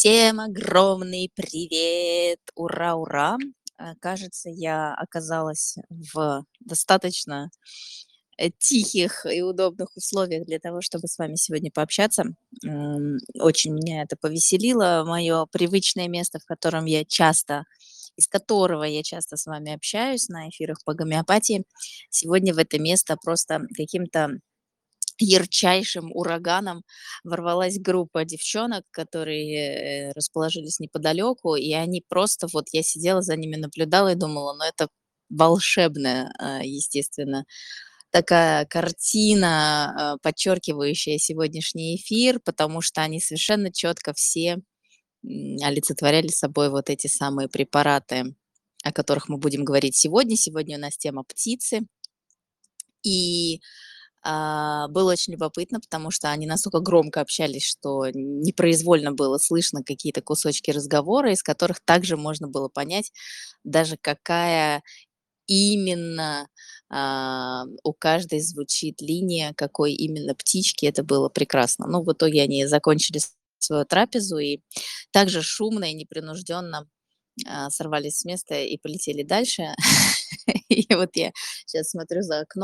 Всем огромный привет! Ура, ура! Кажется, я оказалась в достаточно тихих и удобных условиях для того, чтобы с вами сегодня пообщаться. Очень меня это повеселило. Мое привычное место, из которого я часто с вами общаюсь на эфирах по гомеопатии, сегодня в это место просто каким-то ярчайшим ураганом ворвалась группа девчонок, которые, расположились неподалеку, и они просто вот я сидела за ними, наблюдала и думала: "Ну, это волшебная, естественно, такая картина, подчеркивающая сегодняшний эфир", потому что они совершенно четко все, олицетворяли собой вот эти самые препараты, о которых мы будем говорить сегодня. Сегодня у нас тема птицы. И было очень любопытно, потому что они настолько громко общались, что непроизвольно было слышно какие-то кусочки разговора, из которых также можно было понять даже какая именно, у каждой звучит линия, какой именно птички. Это было прекрасно. Ну, в итоге они закончили свою трапезу и также шумно и непринужденно сорвались с места и полетели дальше. И вот я сейчас смотрю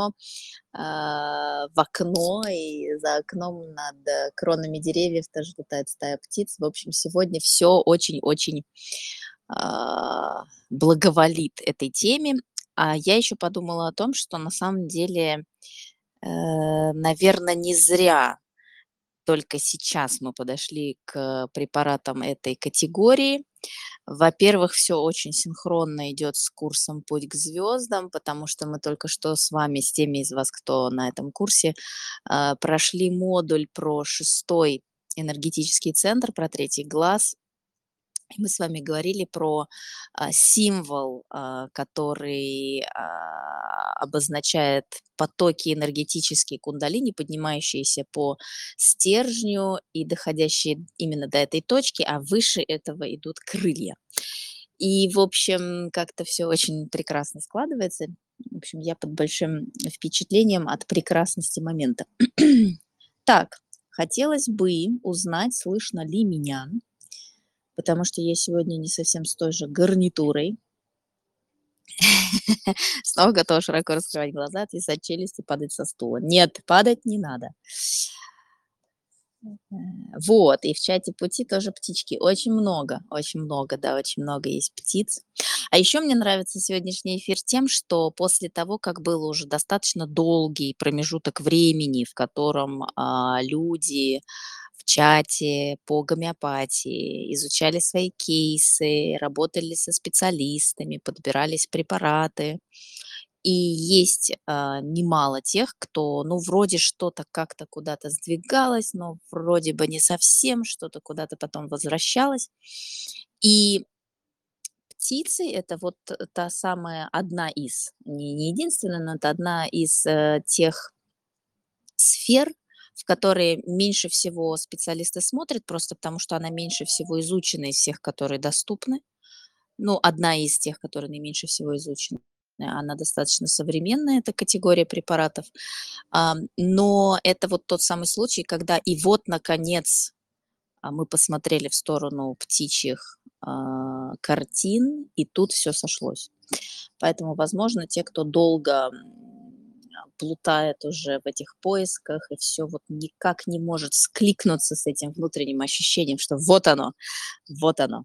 в окно, и за окном над кронами деревьев тоже летает стая птиц. В общем, сегодня все очень-очень благоволит этой теме. А я еще подумала о том, что на самом деле, наверно, не зря только сейчас мы подошли к препаратам этой категории. Во-первых, все очень синхронно идет с курсом "Путь к звездам", потому что мы только что с вами, с теми из вас, кто на этом курсе, прошли модуль про шестой энергетический центр, про третий глаз. И мы с вами говорили про, символ, который, обозначает потоки энергетические кундалини, поднимающиеся по стержню и доходящие именно до этой точки, а выше этого идут крылья. И, в общем, как-то все очень прекрасно складывается. В общем, я под большим впечатлением от прекрасности момента. Так, хотелось бы узнать, слышно ли меня, потому что я сегодня не совсем с той же гарнитурой. Снова готова широко раскрывать глаза, отвисать челюсти, падать со стула. Нет, падать не надо. Вот, и в чате пути тоже птички. Очень много, да, очень много есть птиц. А еще мне нравится сегодняшний эфир тем, что после того, как был уже достаточно долгий промежуток времени, в котором люди в чате по гомеопатии изучали свои кейсы, работали со специалистами, подбирались препараты, и есть, немало тех, кто, ну, вроде что-то как-то куда-то сдвигалось, но вроде бы не совсем, что-то куда-то потом возвращалось. И птицы — это вот та самая одна из, не единственная, но это одна из, тех сфер, в которые меньше всего специалисты смотрят, просто потому что она меньше всего изучена из всех, которые доступны. Ну, одна из тех, которые наименьше всего изучены. Она достаточно современная, эта категория препаратов. Но это вот тот самый случай, когда и вот, наконец, мы посмотрели в сторону птичьих, картин, и тут все сошлось. Поэтому, возможно, те, кто долго, плутает уже в этих поисках и все вот никак не может скликнуться с этим внутренним ощущением, что вот оно, вот оно.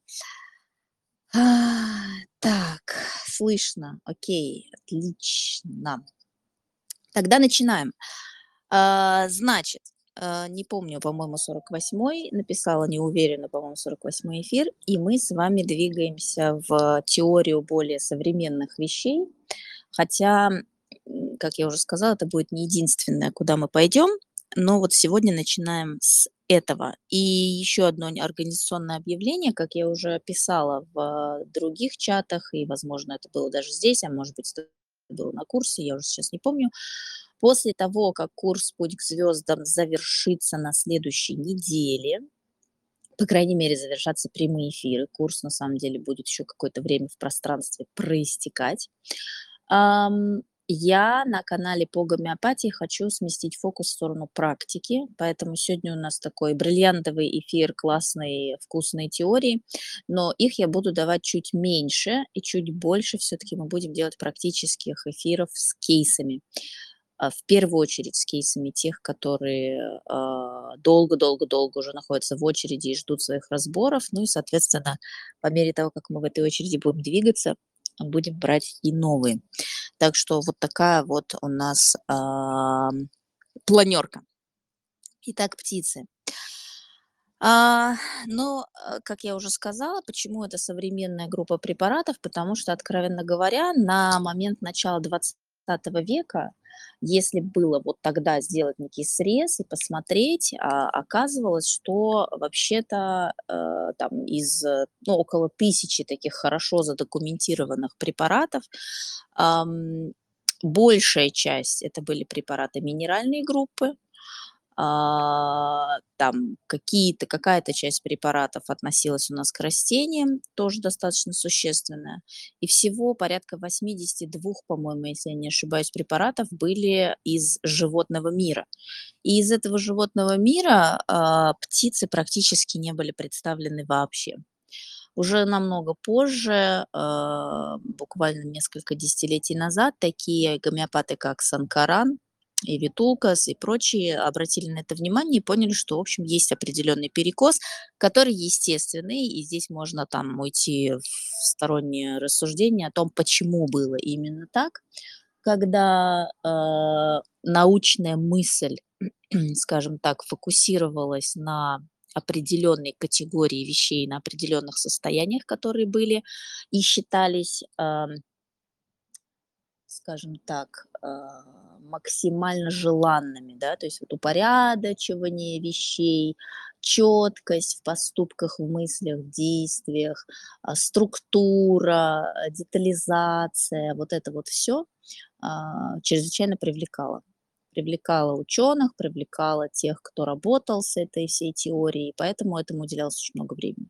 Так, слышно. Окей, отлично. Тогда начинаем. Значит, не помню, по-моему, 48-й, написала, не уверена, по-моему, 48-й эфир, и мы с вами двигаемся в теорию более современных вещей. Хотя, как я уже сказала, это будет не единственное, куда мы пойдем, но вот сегодня начинаем с этого. И еще одно организационное объявление, как я уже писала в других чатах, и, возможно, это было даже здесь, а может быть, это было на курсе, я уже сейчас не помню. После того, как курс "Путь к звездам" завершится на следующей неделе, по крайней мере, завершатся прямые эфиры, курс на самом деле будет еще какое-то время в пространстве проистекать. Я на канале по гомеопатии хочу сместить фокус в сторону практики, поэтому сегодня у нас такой бриллиантовый эфир, классные, вкусные теории, но их я буду давать чуть меньше и чуть больше все-таки мы будем делать практических эфиров с кейсами. В первую очередь с кейсами тех, которые долго-долго-долго уже находятся в очереди и ждут своих разборов. Ну и, соответственно, по мере того, как мы в этой очереди будем двигаться, будем брать и новые. Так что вот такая вот у нас планерка. Итак, птицы. А, ну, как я уже сказала, почему это современная группа препаратов? Потому что, откровенно говоря, на момент начала 20 века, если было вот тогда сделать некий срез и посмотреть, оказывалось, что вообще-то там ну, около 1000 таких хорошо задокументированных препаратов, ам, большая часть это были препараты минеральной группы, там какая-то часть препаратов относилась у нас к растениям, тоже достаточно существенная. И всего порядка 82, по-моему, если я не ошибаюсь, препаратов были из животного мира. И из этого животного мира птицы практически не были представлены вообще. Уже намного позже, буквально несколько десятилетий назад, такие гомеопаты, как Санкаран и Витулкас и прочие обратили на это внимание и поняли, что, в общем, есть определенный перекос, который естественный, и здесь можно там уйти в стороннее рассуждение о том, почему было именно так, когда научная мысль, скажем так, фокусировалась на определенной категории вещей, на определенных состояниях, которые были и считались, скажем так, максимально желанными, да, то есть вот упорядочивание вещей, четкость в поступках, в мыслях, в действиях, структура, детализация, вот это вот все чрезвычайно привлекало. Привлекало ученых, привлекало тех, кто работал с этой всей теорией, поэтому этому уделялось очень много времени.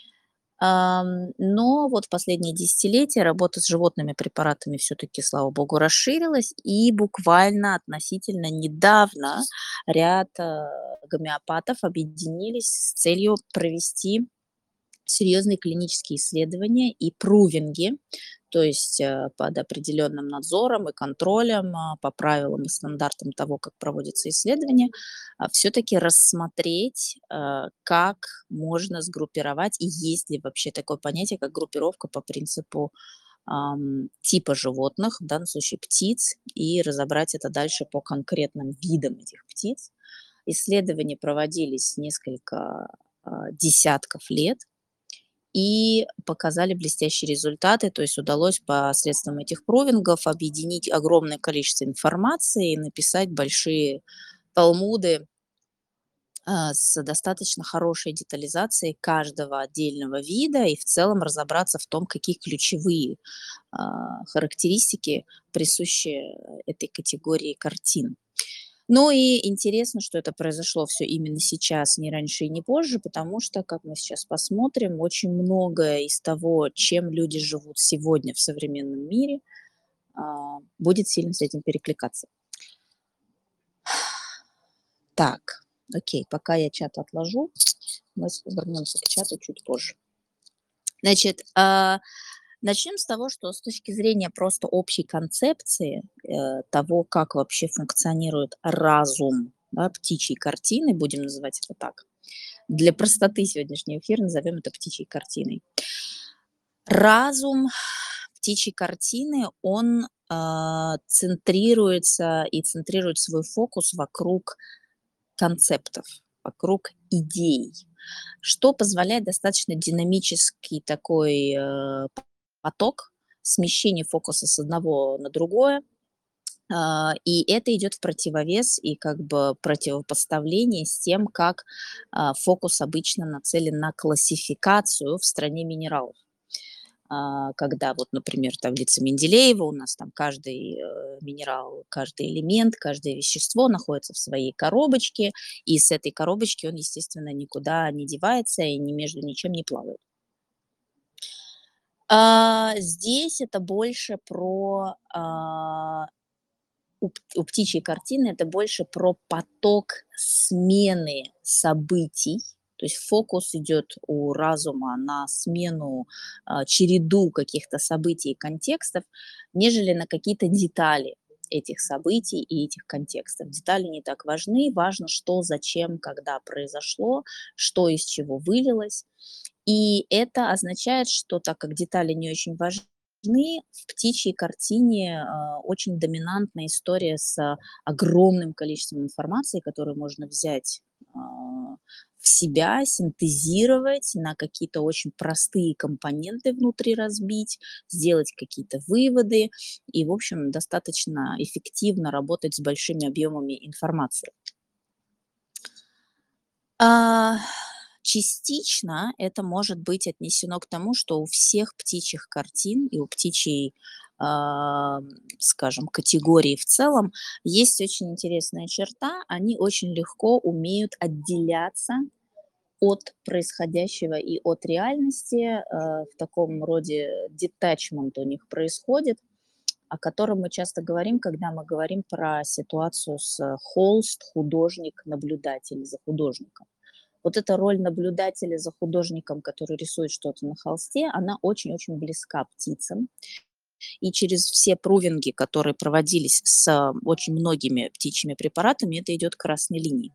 Но вот в последние десятилетия работа с животными препаратами все-таки, слава богу, расширилась, и буквально относительно недавно ряд гомеопатов объединились с целью провести серьезные клинические исследования и прувинги, то есть под определенным надзором и контролем, по правилам и стандартам того, как проводятся исследования, все-таки рассмотреть, как можно сгруппировать, и есть ли вообще такое понятие, как группировка по принципу типа животных, в данном случае птиц, и разобрать это дальше по конкретным видам этих птиц. Исследования проводились несколько десятков лет, и показали блестящие результаты. То есть удалось посредством этих провингов объединить огромное количество информации и написать большие талмуды с достаточно хорошей детализацией каждого отдельного вида и в целом разобраться в том, какие ключевые характеристики присущи этой категории картин. Ну и интересно, что это произошло все именно сейчас, не раньше и не позже, потому что, как мы сейчас посмотрим, очень многое из того, чем люди живут сегодня в современном мире, будет сильно с этим перекликаться. Так, окей, пока я чат отложу, мы вернемся к чату чуть позже. Значит, начнем с того, что с точки зрения просто общей концепции того, как вообще функционирует разум, да, птичьей картины, будем называть это так. Для простоты сегодняшнего эфира назовем это птичьей картиной. Разум птичьей картины, он центрируется и центрирует свой фокус вокруг концептов, вокруг идей, что позволяет достаточно динамический такой поток, смещение фокуса с одного на другое, и это идет в противовес и как бы противопоставление с тем, как фокус обычно нацелен на классификацию в стране минералов. Когда вот, например, в таблице Менделеева у нас там каждый минерал, каждый элемент, каждое вещество находится в своей коробочке, и с этой коробочки он, естественно, никуда не девается и ни между ничем не плавает. Здесь это больше про у птичьей картины это больше про поток смены событий. То есть фокус идет у разума на смену, череду каких-то событий и контекстов, нежели на какие-то детали этих событий и этих контекстов. Детали не так важны, важно, что, зачем, когда произошло, что из чего вылилось. И это означает, что так как детали не очень важны, в птичьей картине очень доминантная история с огромным количеством информации, которую можно взять в себя, синтезировать, на какие-то очень простые компоненты внутри разбить, сделать какие-то выводы и, в общем, достаточно эффективно работать с большими объемами информации. А, Частично это может быть отнесено к тому, что у всех птичьих картин и у птичьей, скажем, категории в целом есть очень интересная черта. Они очень легко умеют отделяться от происходящего и от реальности. В таком роде детачмент у них происходит, о котором мы часто говорим, когда мы говорим про ситуацию с холст, художник, наблюдатель за художником. Вот эта роль наблюдателя за художником, который рисует что-то на холсте, она очень-очень близка птицам. И через все прувинги, которые проводились с очень многими птичьими препаратами, это идет красной линией.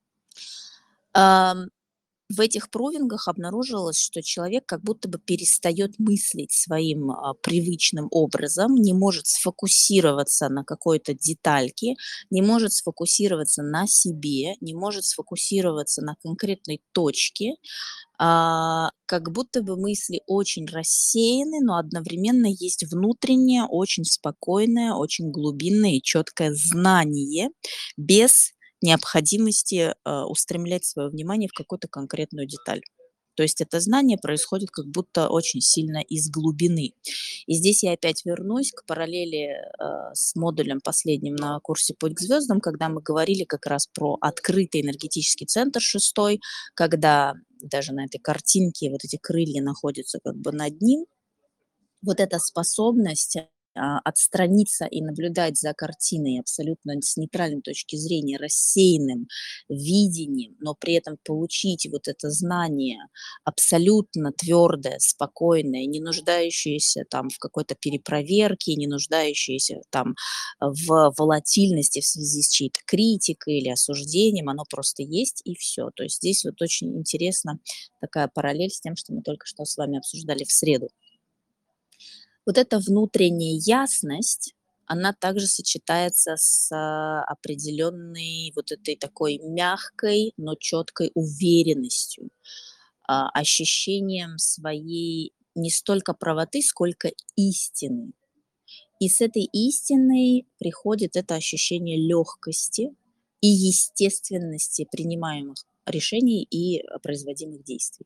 Ам, В этих прувингах обнаружилось, что человек как будто бы перестает мыслить своим привычным образом, не может сфокусироваться на какой-то детальке, не может сфокусироваться на себе, не может сфокусироваться на конкретной точке, как будто бы мысли очень рассеяны, но одновременно есть внутреннее, очень спокойное, очень глубинное и четкое знание без необходимости устремлять свое внимание в какую-то конкретную деталь. То есть это знание происходит как будто очень сильно из глубины. И здесь я опять вернусь к параллели с модулем последним на курсе «Путь к звездам», когда мы говорили как раз про открытый энергетический центр шестой, когда даже на этой картинке вот эти крылья находятся как бы над ним. Вот эта способность отстраниться и наблюдать за картиной абсолютно с нейтральной точки зрения, рассеянным видением, но при этом получить вот это знание абсолютно твердое, спокойное, не нуждающееся там в какой-то перепроверке, не нуждающееся там в волатильности в связи с чьей-то критикой или осуждением, оно просто есть и все. То есть здесь вот очень интересна такая параллель с тем, что мы только что с вами обсуждали в среду. Вот эта внутренняя ясность, она также сочетается с определенной вот этой такой мягкой, но четкой уверенностью, ощущением своей не столько правоты, сколько истины. И с этой истиной приходит это ощущение легкости и естественности принимаемых решений и производимых действий.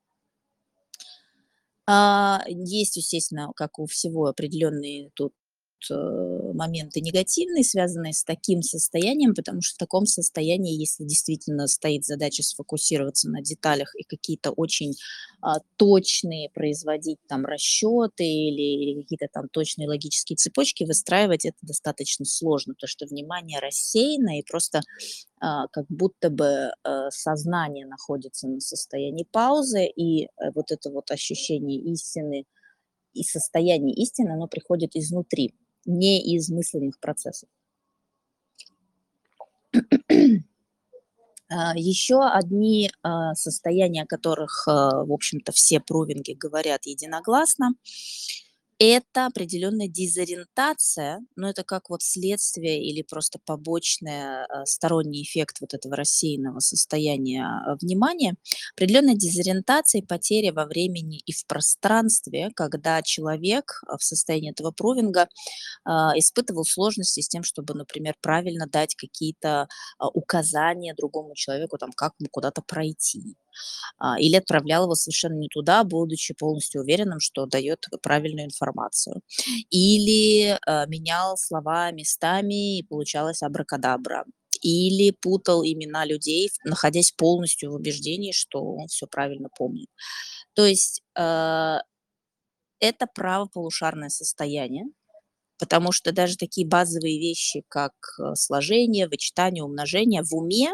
Есть, естественно, как у всего, определенные тут моменты негативные, связанные с таким состоянием, потому что в таком состоянии, если действительно стоит задача сфокусироваться на деталях и какие-то очень точные производить там расчеты или какие-то там точные логические цепочки выстраивать, это достаточно сложно, потому что внимание рассеяно и просто как будто бы сознание находится на состоянии паузы, и вот это вот ощущение истины и состояние истины, оно приходит изнутри, не из мысленных процессов. Еще одни состояния, о которых, в общем-то, все прувинги говорят единогласно, это определенная дезориентация, но это как вот следствие или просто побочный сторонний эффект вот этого рассеянного состояния внимания. Определенная дезориентация и потеря во времени и в пространстве, когда человек в состоянии этого прувинга испытывал сложности с тем, чтобы, например, правильно дать какие-то указания другому человеку, там, как ему куда-то пройти, или отправлял его совершенно не туда, будучи полностью уверенным, что дает правильную информацию. Или менял слова местами, и получалось абракадабра. Или путал имена людей, находясь полностью в убеждении, что он все правильно помнит. То есть это правополушарное состояние, Потому что даже такие базовые вещи, как сложение, вычитание, умножение в уме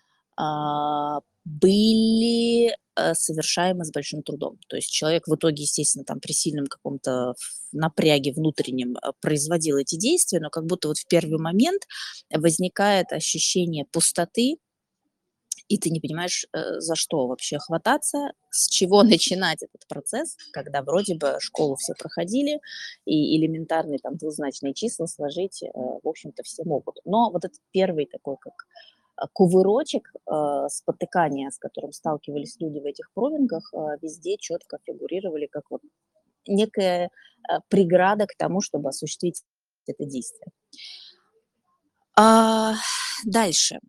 были совершаемы с большим трудом. То есть человек в итоге, естественно, там при сильном каком-то напряге внутреннем производил эти действия, но как будто вот в первый момент возникает ощущение пустоты, и ты не понимаешь, за что вообще хвататься, с чего начинать этот процесс, когда вроде бы школу все проходили, и элементарные там двузначные числа сложить, в общем-то, все могут. Но вот этот первый такой, как кувырочек, спотыкания, с которым сталкивались люди в этих провингах, везде четко фигурировали как вот некая преграда к тому, чтобы осуществить это действие. А, Дальше.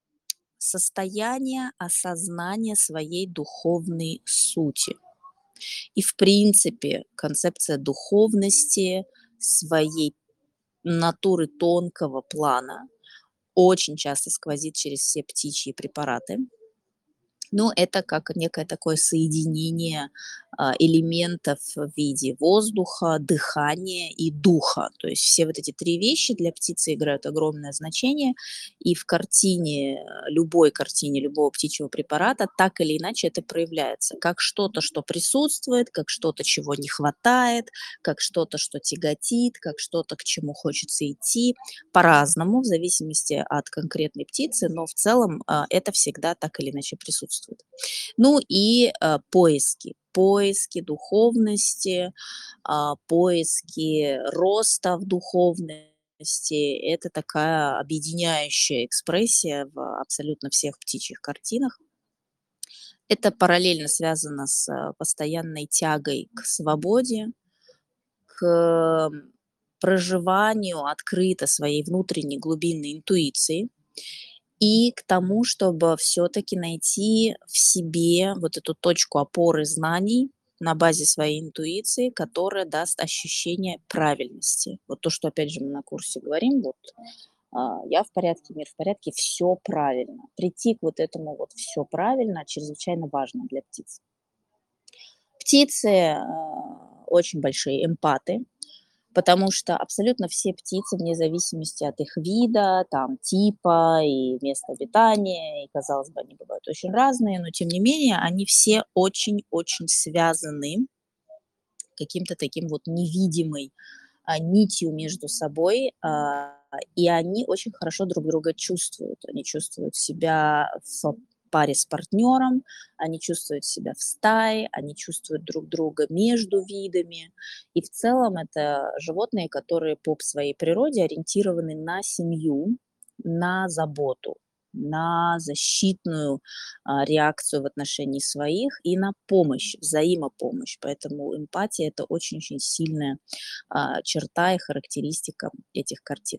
Состояние осознания своей духовной сути. И, в принципе, концепция духовности, своей натуры тонкого плана очень часто сквозит через все птичьи препараты. Ну, это как некое такое соединение элементов в виде воздуха, дыхания и духа. То есть все вот эти три вещи для птицы играют огромное значение. И в картине, любой картине любого птичьего препарата так или иначе это проявляется. Как что-то, что присутствует, как что-то, чего не хватает, как что-то, что тяготит, как что-то, к чему хочется идти. По-разному, в зависимости от конкретной птицы, но в целом это всегда так или иначе присутствует. Ну и поиски духовности, поиски роста в духовности. Это такая объединяющая экспрессия в абсолютно всех птичьих картинах. Это параллельно связано с постоянной тягой к свободе, к проживанию открыто своей внутренней глубинной интуиции и к тому, чтобы все-таки найти в себе вот эту точку опоры знаний на базе своей интуиции, которая даст ощущение правильности. Вот то, что опять же мы на курсе говорим, вот я в порядке, мир в порядке, все правильно. Прийти к вот этому вот все правильно чрезвычайно важно для птиц. Птицы очень большие эмпаты, потому что абсолютно все птицы, вне зависимости от их вида, там, типа и места обитания, и, казалось бы, они бывают очень разные, но тем не менее они все очень-очень связаны каким-то таким вот невидимой нитью между собой, и они очень хорошо друг друга чувствуют. Они чувствуют себя в паре с партнером, они чувствуют себя в стае, они чувствуют друг друга между видами. И в целом это животные, которые по своей природе ориентированы на семью, на заботу, на защитную реакцию в отношении своих и на помощь, взаимопомощь. Поэтому эмпатия – это очень-очень сильная черта и характеристика этих картин.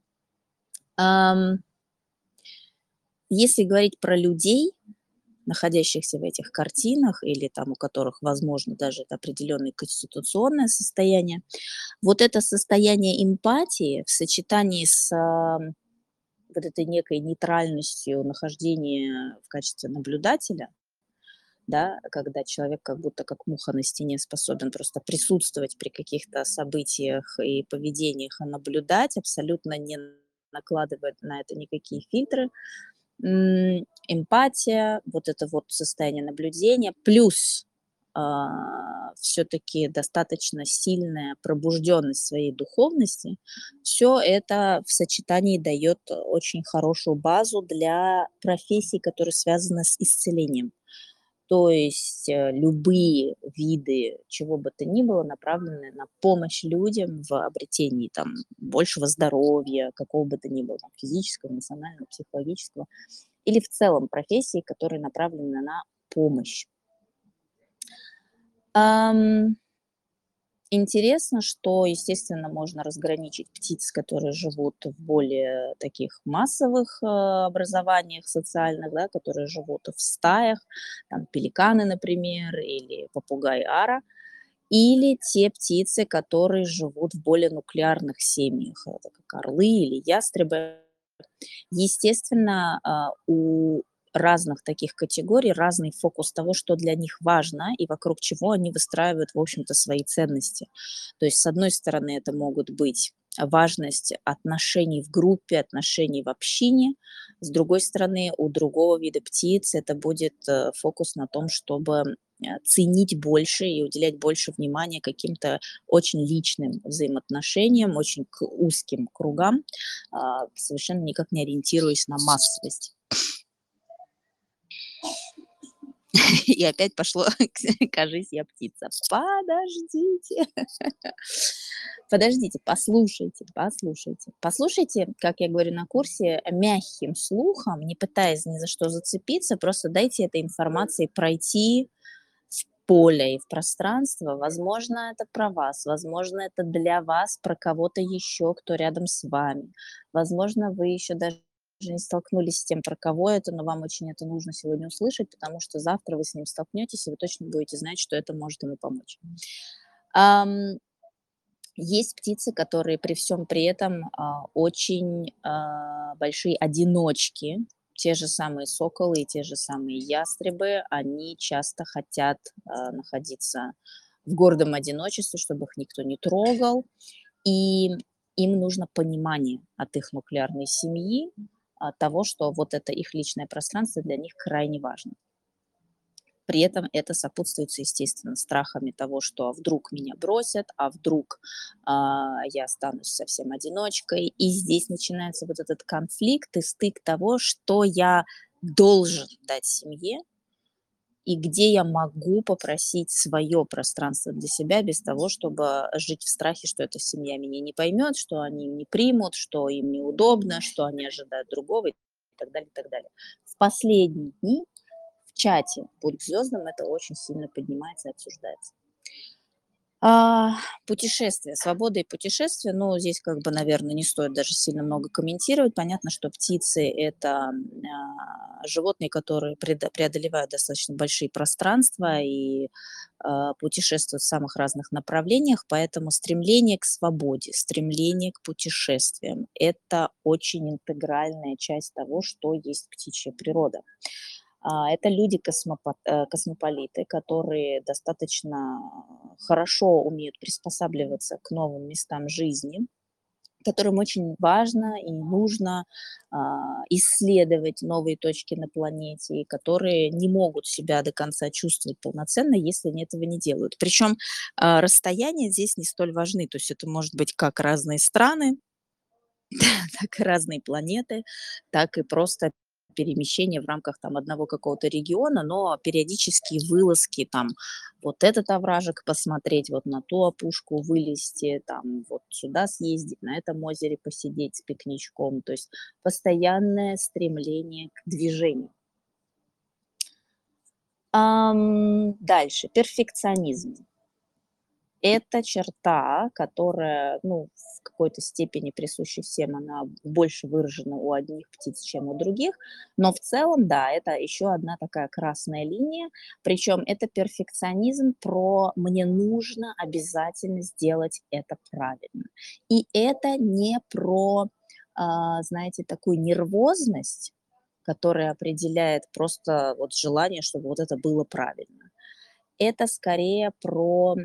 Если говорить про людей, находящихся в этих картинах или там у которых, возможно, даже это определенное конституционное состояние, вот это состояние эмпатии в сочетании с вот этой некой нейтральностью нахождения в качестве наблюдателя, да, когда человек как будто как муха на стене способен просто присутствовать при каких-то событиях и поведениях, а наблюдать, абсолютно не накладывает на это никакие фильтры. Эмпатия, вот это вот состояние наблюдения, плюс все-таки достаточно сильная пробужденность своей духовности, все это в сочетании дает очень хорошую базу для профессий, которые связаны с исцелением. То есть любые виды чего бы то ни было направлены на помощь людям в обретении там большего здоровья, какого бы то ни было, там, физического, эмоционального, психологического, или в целом профессии, которые направлены на помощь. Интересно, что, естественно, можно разграничить птиц, которые живут в более таких массовых образованиях социальных, да, которые живут в стаях, там пеликаны, например, или попугай ара, или те птицы, которые живут в более нуклеарных семьях, это как орлы или ястребы. Естественно, у разных таких категорий разный фокус того, что для них важно и вокруг чего они выстраивают, в общем-то, свои ценности. То есть, с одной стороны, это могут быть важность отношений в группе, отношений в общине. С другой стороны, у другого вида птиц это будет фокус на том, чтобы ценить больше и уделять больше внимания каким-то очень личным взаимоотношениям, очень узким кругам, совершенно никак не ориентируясь на массовость. И опять пошло, кажись, я птица. Подождите. Подождите, послушайте. Послушайте, как я говорю на курсе, мягким слухом, не пытаясь ни за что зацепиться, просто дайте этой информации пройти в поле и в пространство. Возможно, это про вас, возможно, это для вас, про кого-то еще, кто рядом с вами. Возможно, вы еще даже не столкнулись с тем, про кого это, но вам очень это нужно сегодня услышать, потому что завтра вы с ним столкнетесь, и вы точно будете знать, что это может ему помочь. Ам, Есть птицы, которые при всем при этом очень большие одиночки. Те же самые соколы и те же самые ястребы, они часто хотят находиться в гордом одиночестве, чтобы их никто не трогал. И им нужно понимание от их нуклеарной семьи, того, что вот это их личное пространство для них крайне важно. При этом это сопутствуется, естественно, страхами того, что вдруг меня бросят, а вдруг я останусь совсем одиночкой. И здесь начинается вот этот конфликт и стык того, что я должен дать семье и где я могу попросить свое пространство для себя без того, чтобы жить в страхе, что эта семья меня не поймет, что они не примут, что им неудобно, что они ожидают другого и так далее, и так далее. В последние дни в чате «Путь к звездам» это очень сильно поднимается и обсуждается. Путешествия, свобода и путешествия, ну, здесь как бы, наверное, не стоит даже сильно много комментировать. Понятно, что птицы — это животные, которые преодолевают достаточно большие пространства и путешествуют в самых разных направлениях, поэтому стремление к свободе, стремление к путешествиям — это очень интегральная часть того, что есть птичья природа. Это люди космополиты, которые достаточно хорошо умеют приспосабливаться к новым местам жизни, которым очень важно и нужно исследовать новые точки на планете, и которые не могут себя до конца чувствовать полноценно, если они этого не делают. Причем расстояния здесь не столь важны, то есть это может быть как разные страны, так и разные планеты, так и просто перемещение в рамках там одного какого-то региона, но периодические вылазки, там вот этот овражек посмотреть, вот на ту опушку вылезти, там вот сюда съездить, на этом озере посидеть с пикничком. То есть постоянное стремление к движению. Дальше. Перфекционизм. Это черта, которая, ну, в какой-то степени присуща всем, она больше выражена у одних птиц, чем у других, но в целом, да, это еще одна такая красная линия, причем это перфекционизм про «мне нужно обязательно сделать это правильно». И это не про, знаете, такую нервозность, которая определяет просто вот желание, чтобы вот это было правильно. Это скорее про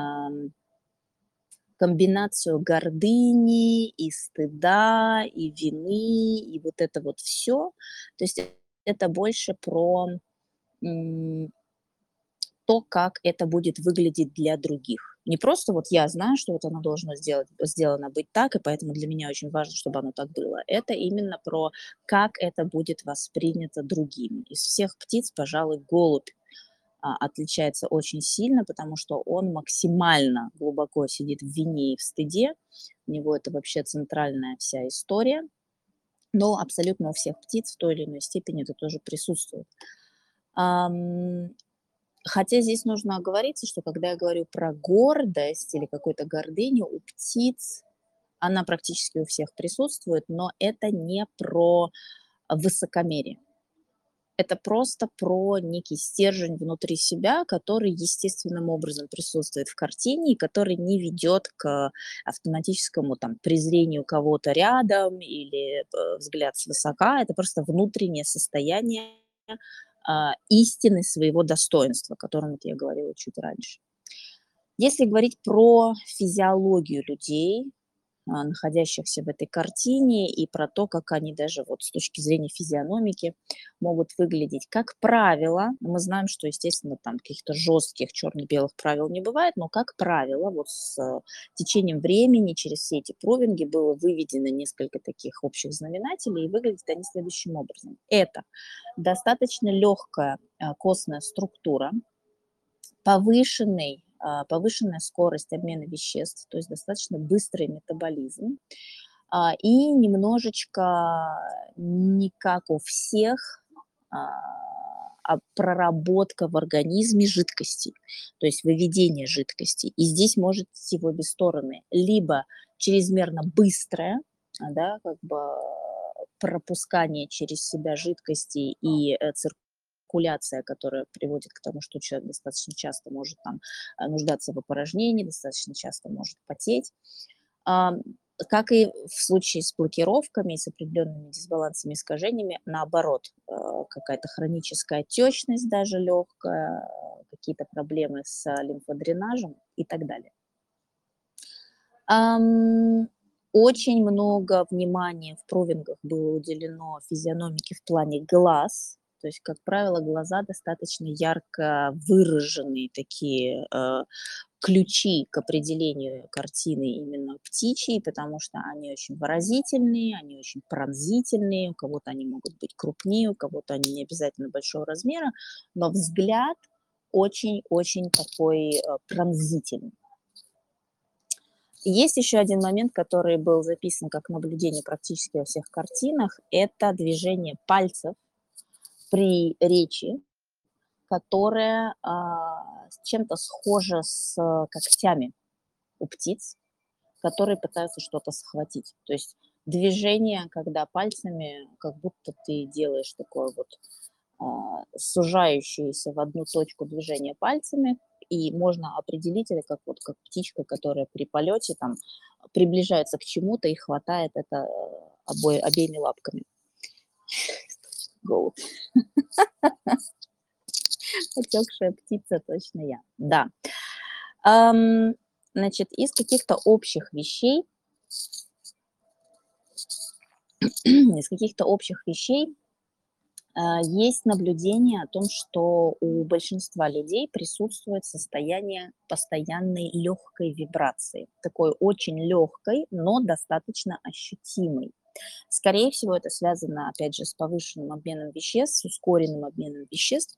комбинацию гордыни и стыда, и вины, и вот это вот все. То есть это больше про м, то, как это будет выглядеть для других. Не просто вот я знаю, что вот оно должно сделано быть так, и поэтому для меня очень важно, чтобы оно так было. Это именно про как это будет воспринято другими. Из всех птиц, пожалуй, голубь отличается очень сильно, потому что он максимально глубоко сидит в вине и в стыде. У него это вообще центральная вся история. Но абсолютно у всех птиц в той или иной степени это тоже присутствует. Ам, Хотя здесь нужно оговориться, что когда я говорю про гордость или какую-то гордыню у птиц, она практически у всех присутствует, но это не про высокомерие. Это просто про некий стержень внутри себя, который естественным образом присутствует в картине и который не ведет к автоматическому там презрению кого-то рядом или взгляд свысока. Это просто внутреннее состояние истины своего достоинства, о котором вот я говорила чуть раньше. Если говорить про физиологию людей, находящихся в этой картине, и про то, как они даже вот с точки зрения физиономики могут выглядеть. Как правило, мы знаем, что, естественно, там каких-то жестких черно-белых правил не бывает, но, как правило, вот с течением времени через все эти провинги было выведено несколько таких общих знаменателей, и выглядят они следующим образом. Это достаточно легкая костная структура, повышенная скорость обмена веществ, то есть достаточно быстрый метаболизм, и немножечко не как у всех, проработка в организме жидкостей, то есть выведение жидкостей. И здесь может идти в обе стороны. Либо чрезмерно быстрое, да, как бы пропускание через себя жидкостей и циркуляция, которая приводит к тому, что человек достаточно часто может там нуждаться в опорожнении, достаточно часто может потеть. Как и в случае с блокировками, с определенными дисбалансами, искажениями, наоборот, какая-то хроническая отечность даже легкая, какие-то проблемы с лимфодренажем и так далее. Очень много внимания в провингах было уделено физиономике в плане глаз. То есть, как правило, глаза достаточно ярко выраженные, такие ключи к определению картины именно птичьей, потому что они очень выразительные, они очень пронзительные, у кого-то они могут быть крупнее, у кого-то они не обязательно большого размера, но взгляд очень-очень такой пронзительный. Есть еще один момент, который был записан как наблюдение практически во всех картинах. Это движение пальцев при речи, которое чем-то схоже с когтями у птиц, которые пытаются что-то схватить. То есть движение, когда пальцами, как будто ты делаешь такое вот сужающееся в одну точку движение пальцами, и можно определить это как вот как птичка, которая при полете там приближается к чему-то и хватает это обеими лапками. Голубь. Потекшая птица точно я. Да. Значит, из каких-то общих вещей, есть наблюдение о том, что у большинства людей присутствует состояние постоянной легкой вибрации, такой очень легкой, но достаточно ощутимой. Скорее всего, это связано, опять же, с повышенным обменом веществ, с ускоренным обменом веществ,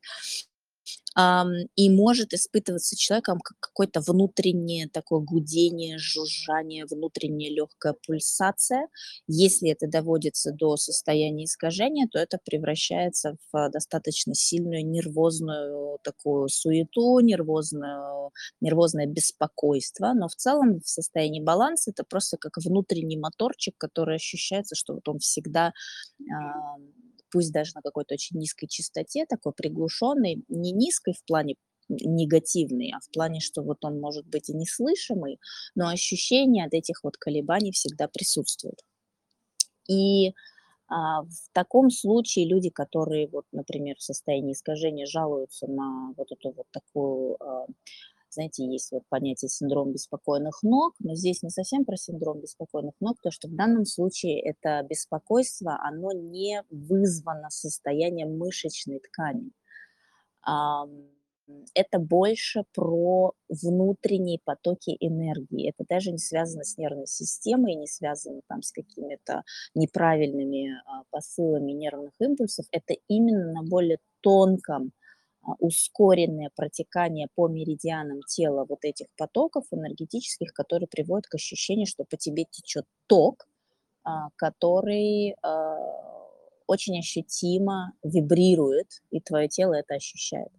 и может испытываться человеком как какое-то внутреннее такое гудение, жужжание, внутренняя легкая пульсация. Если это доводится до состояния искажения, то это превращается в достаточно сильную нервозную такую суету, нервозное беспокойство. Но в целом в состоянии баланса это просто как внутренний моторчик, который ощущается, что вот он всегда пусть даже на какой-то очень низкой частоте, такой приглушенный, не низкой в плане негативный, а в плане, что вот он может быть и неслышимый, но ощущение от этих вот колебаний всегда присутствует. И в таком случае люди, которые, вот, например, в состоянии искажения жалуются на вот эту вот такую, знаете, есть вот понятие синдром беспокойных ног, но здесь не совсем про синдром беспокойных ног, потому что в данном случае это беспокойство, оно не вызвано состоянием мышечной ткани. Это больше про внутренние потоки энергии. Это даже не связано с нервной системой, не связано там с какими-то неправильными посылами нервных импульсов. Это именно на более тонком, ускоренное протекание по меридианам тела вот этих потоков энергетических, которые приводят к ощущению, что по тебе течет ток, который очень ощутимо вибрирует, и твое тело это ощущает.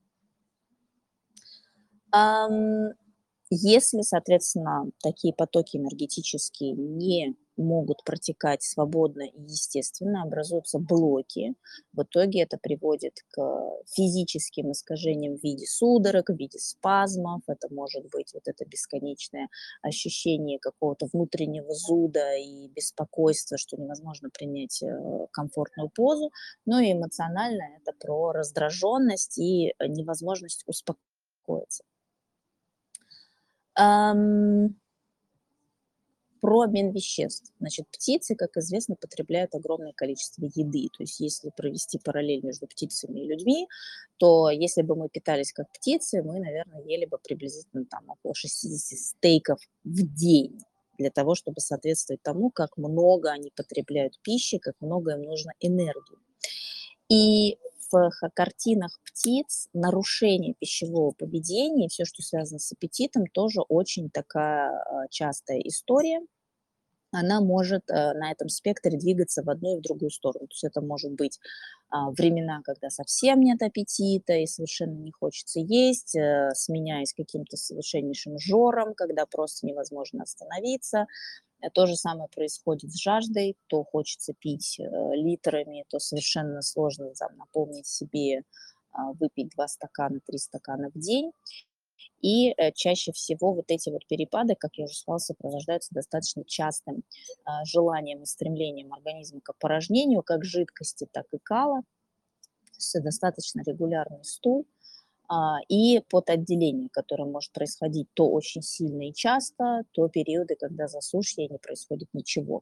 Если, соответственно, такие потоки энергетические не могут протекать свободно и естественно, образуются блоки. В итоге это приводит к физическим искажениям в виде судорог, в виде спазмов. Это может быть вот это бесконечное ощущение какого-то внутреннего зуда и беспокойства, что невозможно принять комфортную позу. Ну и эмоционально это про раздраженность и невозможность успокоиться. Про обмен веществ. Значит, птицы, как известно, потребляют огромное количество еды. То есть если провести параллель между птицами и людьми, то если бы мы питались как птицы, мы, наверное, ели бы приблизительно там около 60 стейков в день для того, чтобы соответствовать тому, как много они потребляют пищи, как много им нужно энергии. И в картинах птиц нарушение пищевого поведения, все, что связано с аппетитом, тоже очень такая частая история. Она может на этом спектре двигаться в одну и в другую сторону. То есть это может быть времена, когда совсем нет аппетита и совершенно не хочется есть, сменяясь каким-то совершеннейшим жором, когда просто невозможно остановиться. То же самое происходит с жаждой. То хочется пить литрами, то совершенно сложно там, напомнить себе выпить 2 стакана, 3 стакана в день. И чаще всего вот эти вот перепады, как я уже сказала, сопровождаются достаточно частым желанием и стремлением организма к опорожнению, как жидкости, так и кала. То есть достаточно регулярный стул и потоотделение, которое может происходить то очень сильно и часто, то периоды, когда засушье и не происходит ничего.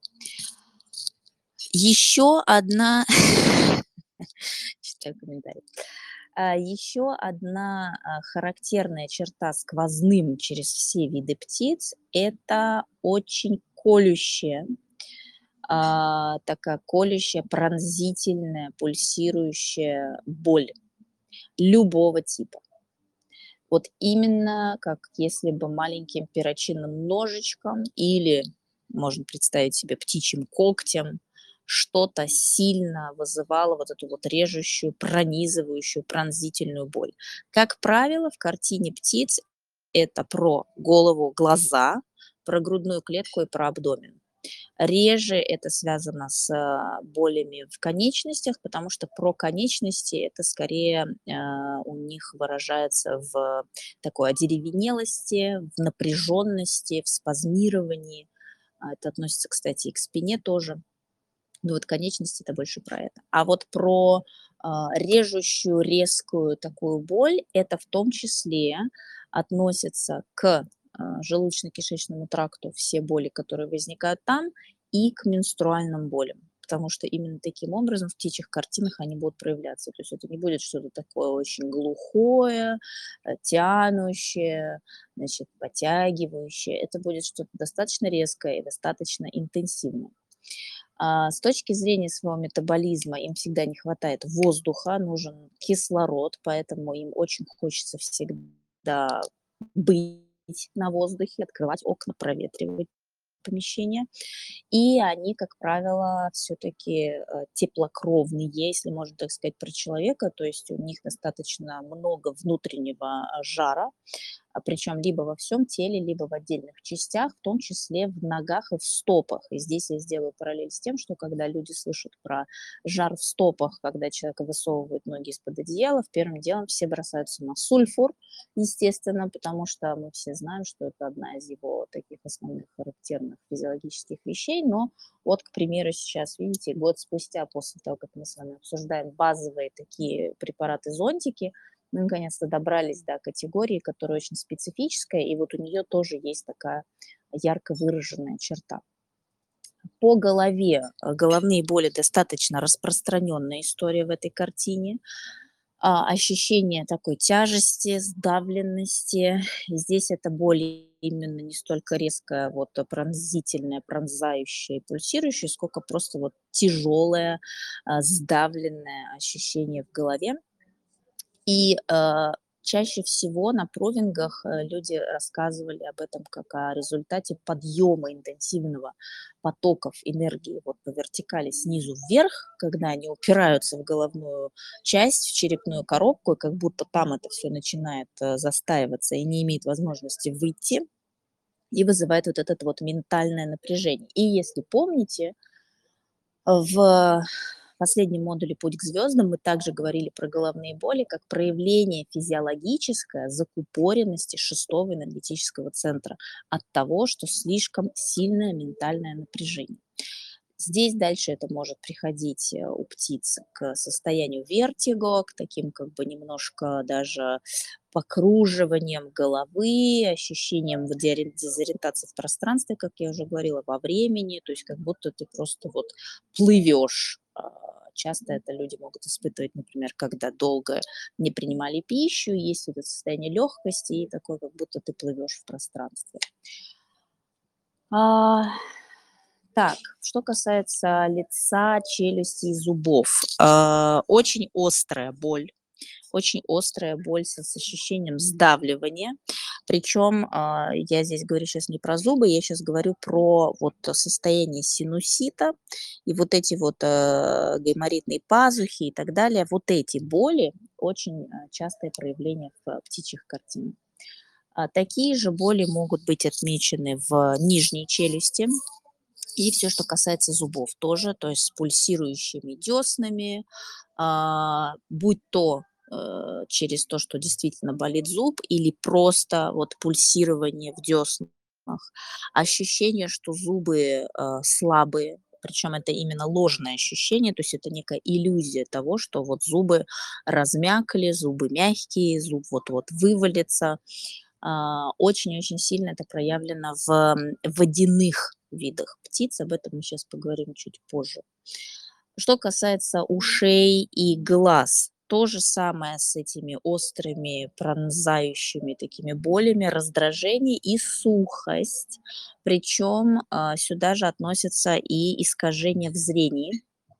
Еще одна, читаю комментарий. Еще одна характерная черта сквозным через все виды птиц — это очень колющая, такая колющая, пронзительная, пульсирующая боль любого типа. Вот именно как если бы маленьким перочинным ножичком или, можно представить себе, птичьим когтем что-то сильно вызывало вот эту вот режущую, пронизывающую, пронзительную боль. Как правило, в картине птиц это про голову, глаза, про грудную клетку и про абдомен. Реже это связано с болями в конечностях, потому что про конечности это скорее у них выражается в такой одеревенелости, в напряженности, в спазмировании. Это относится, кстати, и к спине тоже. Но вот конечности — это больше про это. А вот про режущую, резкую такую боль — это в том числе относится к желудочно-кишечному тракту, все боли, которые возникают там, и к менструальным болям. Потому что именно таким образом в птичьих картинах они будут проявляться. То есть это не будет что-то такое очень глухое, тянущее, значит, подтягивающее. Это будет что-то достаточно резкое и достаточно интенсивное. С точки зрения своего метаболизма им всегда не хватает воздуха, нужен кислород, поэтому им очень хочется всегда быть на воздухе, открывать окна, проветривать помещение. И они, как правило, все-таки теплокровные, если можно так сказать, про человека, то есть у них достаточно много внутреннего жара, причем либо во всем теле, либо в отдельных частях, в том числе в ногах и в стопах. И здесь я сделаю параллель с тем, что когда люди слышат про жар в стопах, когда человек высовывает ноги из-под одеяла, первым делом все бросаются на сульфур, естественно, потому что мы все знаем, что это одна из его таких основных характерных физиологических вещей. Но вот, к примеру, сейчас, видите, год спустя, после того, как мы с вами обсуждаем базовые такие препараты-зонтики, мы наконец-то добрались до категории, которая очень специфическая, и вот у нее тоже есть такая ярко выраженная черта. По голове головные боли достаточно распространенная история в этой картине. Ощущение такой тяжести, сдавленности. И здесь это боль именно не столько резкая, вот пронзительная, пронзающая и пульсирующая, сколько просто вот тяжелое, сдавленное ощущение в голове. И чаще всего на провингах люди рассказывали об этом как о результате подъема интенсивного потоков энергии вот по вертикали снизу вверх, когда они упираются в головную часть, в черепную коробку, и как будто там это все начинает застаиваться и не имеет возможности выйти, и вызывает вот это вот ментальное напряжение. И если помните, в последнем модуле «Путь к звездам» мы также говорили про головные боли как проявление физиологическое закупоренности шестого энергетического центра от того, что слишком сильное ментальное напряжение. Здесь дальше это может приходить у птиц к состоянию вертиго, к таким как бы немножко даже покруживанием головы, ощущением вот дезориентации в пространстве, как я уже говорила, во времени, то есть как будто ты просто вот плывешь. Часто это люди могут испытывать, например, когда долго не принимали пищу, есть вот это состояние легкости и такое, как будто ты плывешь в пространстве. А, Так, что касается лица, челюсти и зубов. Очень острая боль с ощущением сдавливания. Причем я здесь говорю сейчас не про зубы, я сейчас говорю про вот состояние синусита и вот эти вот гайморитные пазухи и так далее. Вот эти боли очень частое проявление в птичьих картинах. Такие же боли могут быть отмечены в нижней челюсти, и все, что касается зубов тоже, то есть с пульсирующими деснами, будь то через то, что действительно болит зуб, или просто вот пульсирование в деснах, ощущение, что зубы слабые, причем это именно ложное ощущение, то есть это некая иллюзия того, что вот зубы размякли, зубы мягкие, зуб вот-вот вывалится. Очень-очень сильно это проявлено в водяных видах птиц. Об этом мы сейчас поговорим чуть позже. Что касается ушей и глаз, то же самое с этими острыми, пронзающими такими болями, раздражение и сухость. Причем сюда же относятся и искажения в зрении,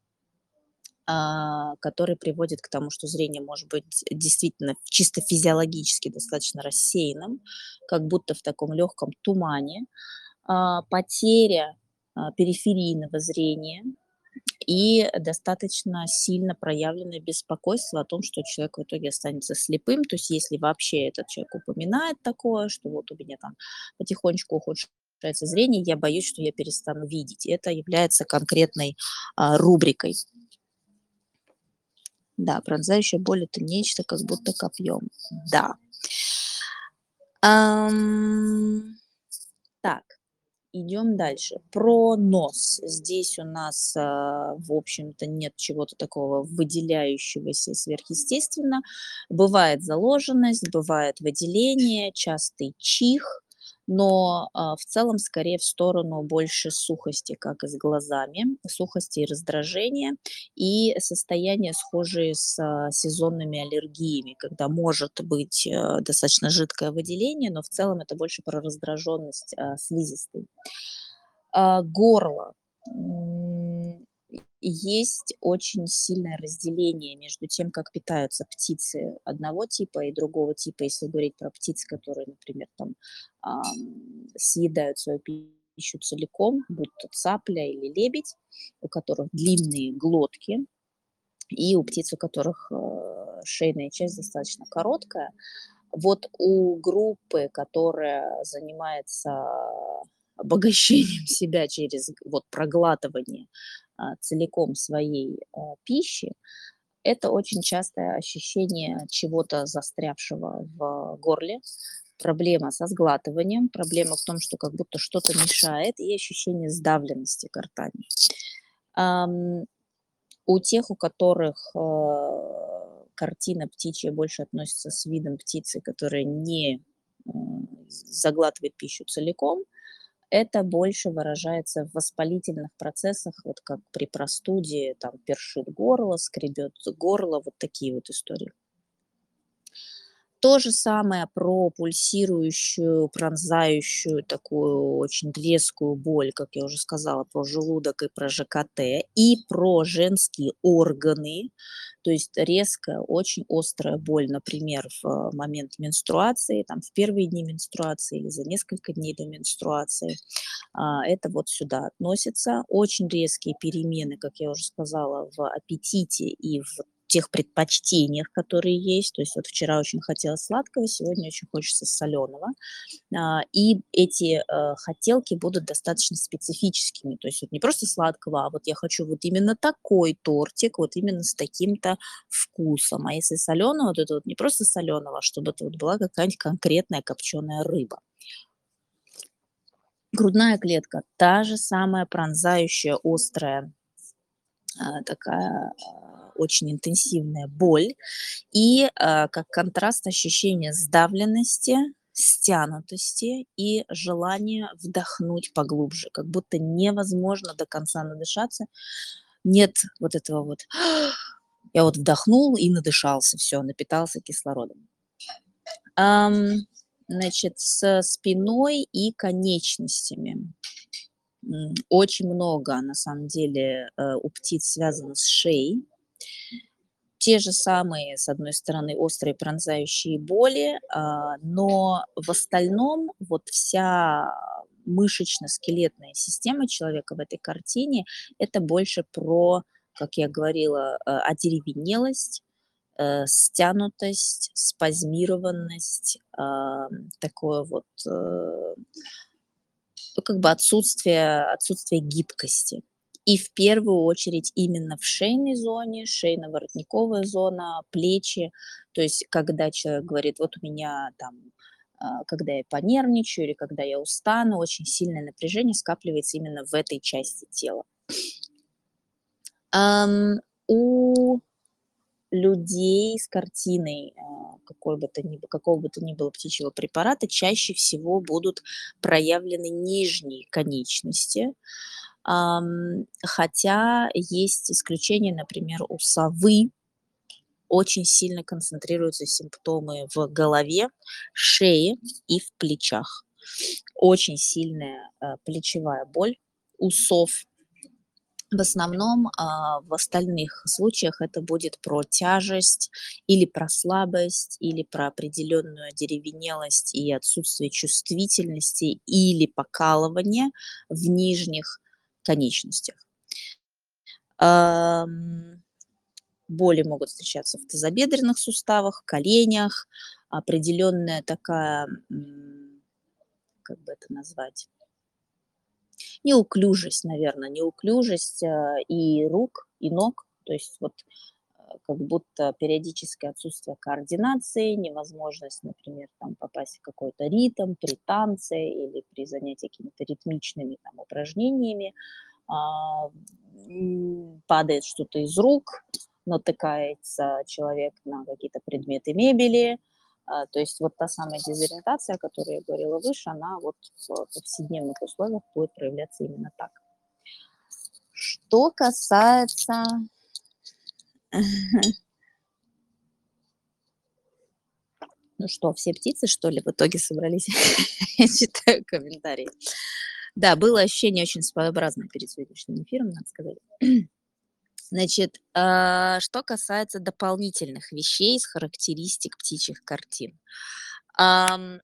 который приводит к тому, что зрение может быть действительно чисто физиологически достаточно рассеянным, как будто в таком легком тумане, потеря периферийного зрения и достаточно сильно проявленное беспокойство о том, что человек в итоге останется слепым. То есть если вообще этот человек упоминает такое, что вот у меня там потихонечку ухудшается зрение, я боюсь, что я перестану видеть. Это является конкретной рубрикой. Да, пронзающая боль — это нечто, как будто копьем. Да. Ам, так, идем дальше. Про нос. Здесь у нас, в общем-то, нет чего-то такого выделяющегося сверхъестественно. Бывает заложенность, бывает выделение, частый чих, но в целом скорее в сторону больше сухости, как и с глазами, сухости и раздражения, и состояния, схожие с сезонными аллергиями, когда может быть достаточно жидкое выделение, но в целом это больше про раздраженность слизистой. Горло. Есть очень сильное разделение между тем, как питаются птицы одного типа и другого типа. Если говорить про птиц, которые, например, там съедают свою пищу целиком, будь то цапля или лебедь, у которых длинные глотки, и у птиц, у которых шейная часть достаточно короткая. Вот у группы, которая занимается обогащением себя через вот проглатывание целиком своей пищи, это очень частое ощущение чего-то застрявшего в горле, проблема со сглатыванием, проблема в том, что как будто что-то мешает, и ощущение сдавленности гортани. Ам, у тех, у которых картина птичья больше относится с видом птицы, которая не заглатывает пищу целиком, это больше выражается в воспалительных процессах, вот как при простуде, там першит горло, скребет горло, вот такие вот истории. То же самое про пульсирующую, пронзающую, такую очень резкую боль, как я уже сказала, про желудок и про ЖКТ, и про женские органы. То есть резкая, очень острая боль, например, в момент менструации, там, в первые дни менструации или за несколько дней до менструации. Это вот сюда относится. Очень резкие перемены, как я уже сказала, в аппетите и в тех предпочтениях, которые есть. То есть вот вчера очень хотелось сладкого, сегодня очень хочется соленого. И эти хотелки будут достаточно специфическими. То есть вот не просто сладкого, а вот я хочу вот именно такой тортик, вот именно с таким-то вкусом. А если соленого, то это вот не просто соленого, а чтобы это вот была какая-нибудь конкретная копченая рыба. Грудная клетка — та же самая пронзающая, острая, такая, очень интенсивная боль. И, как контраст, ощущение сдавленности, стянутости и желание вдохнуть поглубже, как будто невозможно до конца надышаться. Нет вот этого вот: я вот вдохнул и надышался, все, напитался кислородом. Ам, Значит, со спиной и конечностями. Очень много, на самом деле, у птиц связано с шеей. Те же самые, с одной стороны, острые пронзающие боли, но в остальном вот вся мышечно-скелетная система человека в этой картине — это больше про, как я говорила, одеревенелость, стянутость, спазмированность, такое вот, ну, как бы отсутствие гибкости. И в первую очередь именно в шейной зоне, шейно-воротниковая зона, плечи. То есть когда человек говорит: "Вот у меня там, когда я понервничаю или когда я устану, очень сильное напряжение скапливается именно в этой части тела". У людей с картиной, какого бы то ни было птичьего препарата, чаще всего будут проявлены нижние конечности. Хотя есть исключения, например, у совы очень сильно концентрируются симптомы в голове, шее и в плечах. Очень сильная, плечевая боль. У сов в основном, в остальных случаях это будет про тяжесть или про слабость, или про определенную одеревенелость и отсутствие чувствительности, или покалывание в нижних конечностях. Ам, Боли могут встречаться в тазобедренных суставах, коленях, определенная такая, как бы это назвать, неуклюжесть, наверное, неуклюжесть, и рук, и ног. То есть вот, как будто периодическое отсутствие координации, невозможность, например, там попасть в какой-то ритм при танце или при занятии какими-то ритмичными там упражнениями. А, Падает что-то из рук, натыкается человек на какие-то предметы мебели. То есть вот та самая дезориентация, о которой я говорила выше, она вот в повседневных условиях будет проявляться именно так. Что касается ну что, все птицы, что ли, в итоге собрались? Я читаю комментарии. Да, было ощущение очень своеобразное перед сегодняшним эфиром, надо сказать. Значит, что касается дополнительных вещей из характеристик птичьих картин. Ам,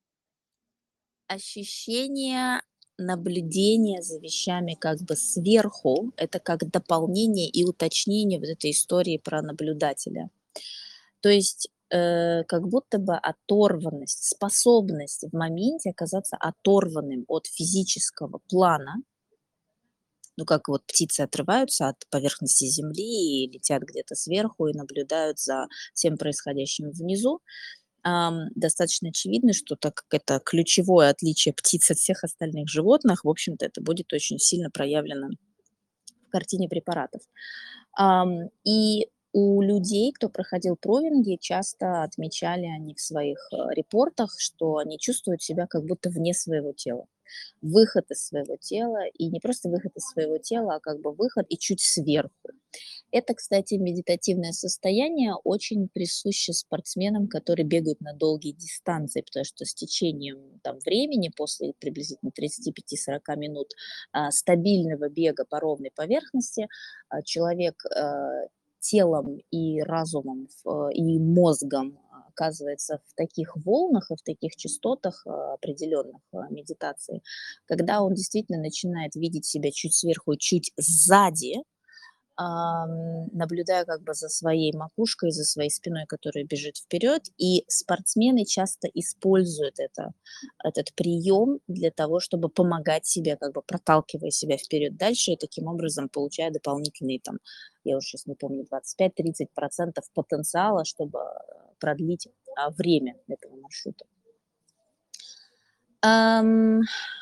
Ощущение наблюдения за вещами как бы сверху — это как дополнение и уточнение вот этой истории про наблюдателя. То есть, как будто бы оторванность, способность в моменте оказаться оторванным от физического плана. Ну, как вот птицы отрываются от поверхности земли и летят где-то сверху и наблюдают за всем происходящим внизу. Достаточно очевидно, что так как это ключевое отличие птиц от всех остальных животных, в общем-то, это будет очень сильно проявлено в картине препаратов. И у людей, кто проходил провинги, часто отмечали они в своих репортах, что они чувствуют себя как будто вне своего тела. Выход из своего тела, и не просто выход из своего тела, а как бы выход и чуть сверху. Это, кстати, медитативное состояние очень присуще спортсменам, которые бегают на долгие дистанции, потому что с течением там, времени, после приблизительно 35-40 минут стабильного бега по ровной поверхности, человек телом и разумом и мозгом оказывается в таких волнах и в таких частотах определенных медитации, когда он действительно начинает видеть себя чуть сверху и чуть сзади, наблюдая как бы за своей макушкой, за своей спиной, которая бежит вперед. И спортсмены часто используют этот прием для того, чтобы помогать себе, как бы проталкивая себя вперед дальше, и таким образом получая дополнительные, там, я уже сейчас не помню, 25-30% потенциала, чтобы продлить время этого маршрута. Ам,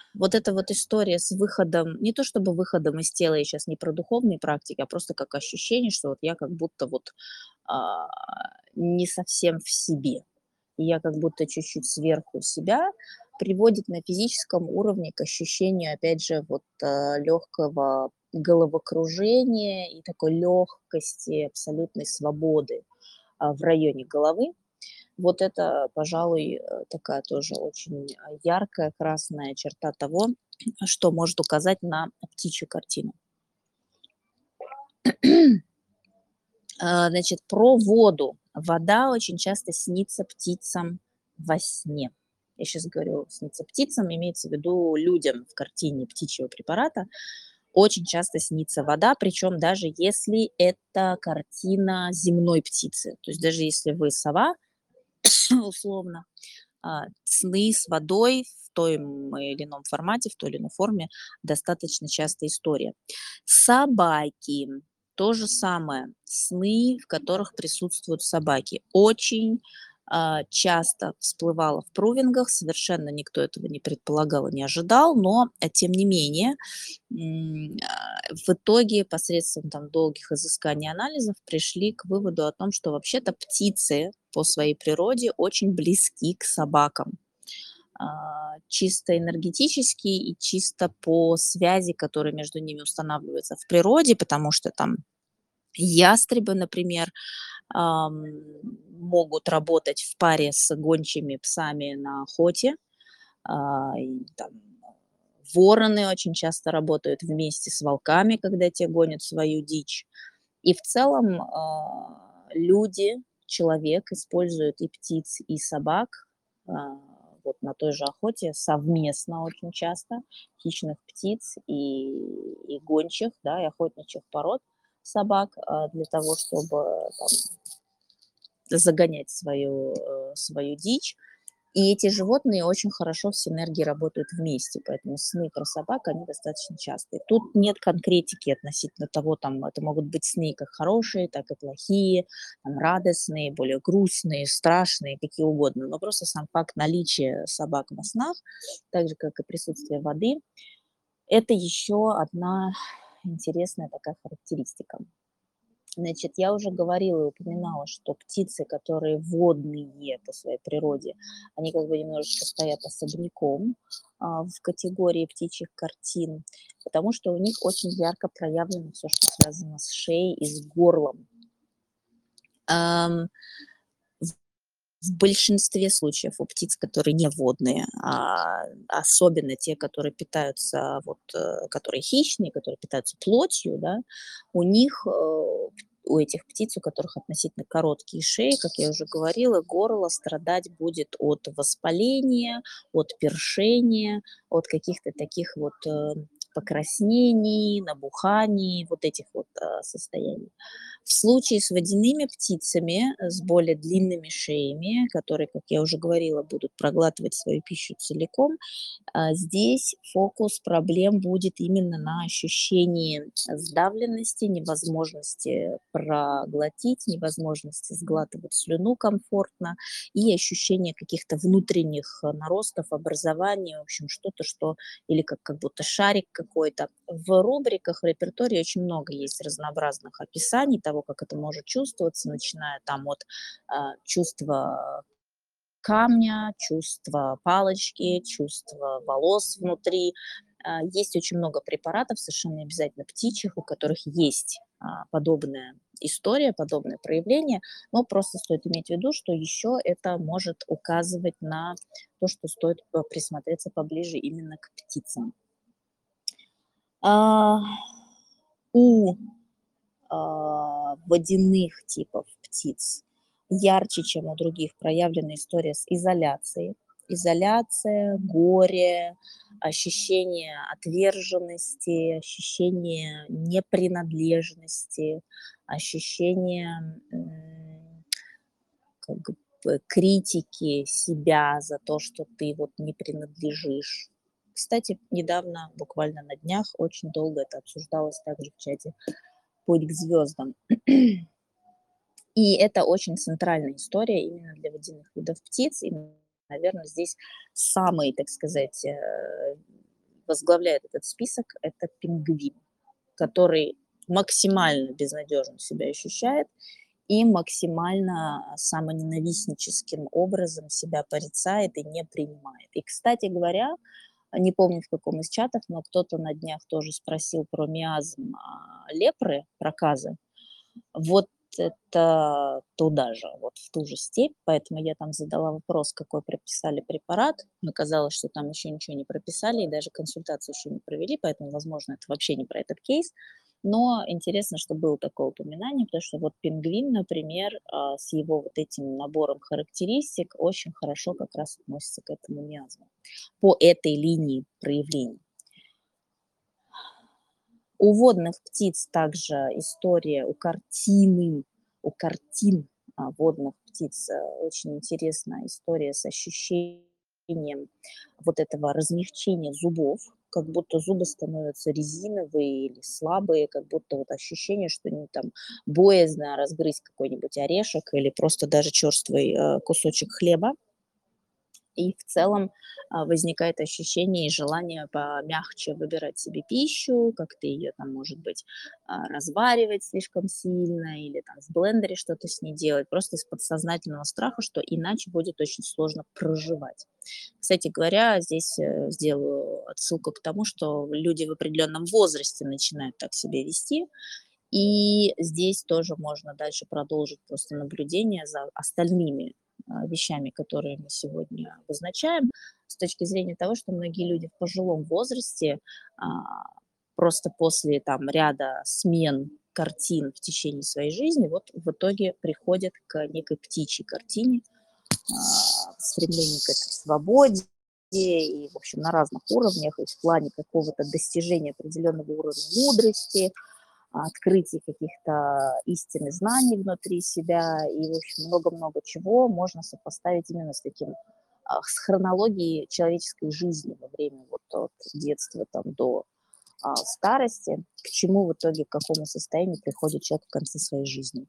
Вот эта вот история с выходом, не то чтобы выходом из тела, я сейчас не про духовные практики, а просто как ощущение, что вот я как будто вот а, не совсем в себе. И я как будто чуть-чуть сверху себя, приводит на физическом уровне к ощущению, опять же, вот легкого головокружения и такой легкости, абсолютной свободы в районе головы. Вот это, пожалуй, такая тоже очень яркая красная черта того, что может указать на птичью картину. Значит, про воду. Вода очень часто снится птицам во сне. Я сейчас говорю снится птицам, имеется в виду людям в картине птичьего препарата. Очень часто снится вода, причем даже если это картина земной птицы. То есть даже если вы сова, условно, сны с водой в том или ином формате, в той или иной форме достаточно частая история. Собаки. То же самое. Сны, в которых присутствуют собаки. Очень часто всплывало в прувингах, совершенно никто этого не предполагал и не ожидал, но тем не менее в итоге посредством там долгих изысканий и анализов пришли к выводу о том, что вообще-то птицы по своей природе очень близки к собакам. Чисто энергетически и чисто по связи, которая между ними устанавливается в природе, потому что там ястребы, например, могут работать в паре с гончими псами на охоте. И там вороны очень часто работают вместе с волками, когда те гонят свою дичь. И в целом люди, человек использует и птиц, и собак вот на той же охоте совместно очень часто, хищных птиц и гончих, да, и охотничьих пород собак для того, чтобы там, загонять свою дичь. И эти животные очень хорошо в синергии работают вместе, поэтому сны про собак, они достаточно частые. Тут нет конкретики относительно того, там, это могут быть сны как хорошие, так и плохие, там, радостные, более грустные, страшные, какие угодно. Но просто сам факт наличия собак во снах, так же, как и присутствие воды, это еще одна интересная такая характеристика. Значит, я уже говорила и упоминала, что птицы, которые водные по своей природе, они как бы немножечко стоят особняком в категории птичьих картин, потому что у них очень ярко проявлено все, что связано с шеей и с горлом. Ам, в большинстве случаев у птиц, которые не водные, особенно те, которые питаются, вот, которые хищные, которые питаются плотью, да, у них, у этих птиц, у которых относительно короткие шеи, как я уже говорила, горло страдать будет от воспаления, от першения, от каких-то таких вот покраснений, набуханий, вот этих вот состояний. В случае с водяными птицами, с более длинными шеями, которые, как я уже говорила, будут проглатывать свою пищу целиком, здесь фокус проблем будет именно на ощущении сдавленности, невозможности проглотить, невозможности сглатывать слюну комфортно и ощущение каких-то внутренних наростов, образований, в общем, что-то, что или как будто шарик какой-то. В рубриках, в репертуаре очень много есть разнообразных описаний того, как это может чувствоваться, начиная там от чувства камня, чувство палочки, чувство волос внутри. Есть очень много препаратов, совершенно не обязательно птичьих, у которых есть подобная история, подобное проявление, но просто стоит иметь в виду, что еще это может указывать на то, что стоит присмотреться поближе именно к птицам. А, У водяных типов птиц ярче, чем у других, проявлена история с изоляцией. Изоляция, горе, ощущение отверженности, ощущение непринадлежности, ощущение как бы критики себя за то, что ты вот не принадлежишь. Кстати, недавно, буквально на днях, очень долго это обсуждалось также в чате «Путь к звездам». И это очень центральная история именно для водяных видов птиц. И, наверное, здесь самый, так сказать, возглавляет этот список — это пингвин, который максимально безнадежно себя ощущает и максимально самоненавистническим образом себя порицает и не принимает. И, кстати говоря, не помню, в каком из чатов, но кто-то на днях тоже спросил про миазм лепры, проказы. Вот это туда же, вот в ту же степь. Поэтому я там задала вопрос, какой прописали препарат. Оказалось, что там еще ничего не прописали и даже консультацию еще не провели, поэтому, возможно, это вообще не про этот кейс. Но интересно, что было такое упоминание, потому что вот пингвин, например, с его вот этим набором характеристик очень хорошо как раз относится к этому миазму по этой линии проявлений. У водных птиц также история, у картин водных птиц очень интересная история с ощущением вот этого размягчения зубов, как будто зубы становятся резиновые или слабые, как будто вот ощущение, что не там боязно разгрызть какой-нибудь орешек или просто даже черствый кусочек хлеба. И в целом возникает ощущение и желание помягче выбирать себе пищу, как-то ее там, может быть, разваривать слишком сильно или там в блендере что-то с ней делать, просто из подсознательного страха, что иначе будет очень сложно проживать. Кстати говоря, здесь сделаю отсылку к тому, что люди в определенном возрасте начинают так себя вести, и здесь тоже можно дальше продолжить просто наблюдение за остальными вещами, которые мы сегодня обозначаем, с точки зрения того, что многие люди в пожилом возрасте просто после там ряда смен картин в течение своей жизни вот в итоге приходят к некой птичьей картине, стремлению к этой свободе и, в общем, на разных уровнях, и в плане какого-то достижения определенного уровня мудрости, открытие каких-то истин и знаний внутри себя и, в общем, много-много чего можно сопоставить именно с таким, с хронологией человеческой жизни во время вот от детства там до старости, к чему в итоге, к какому состоянию приходит человек в конце своей жизни.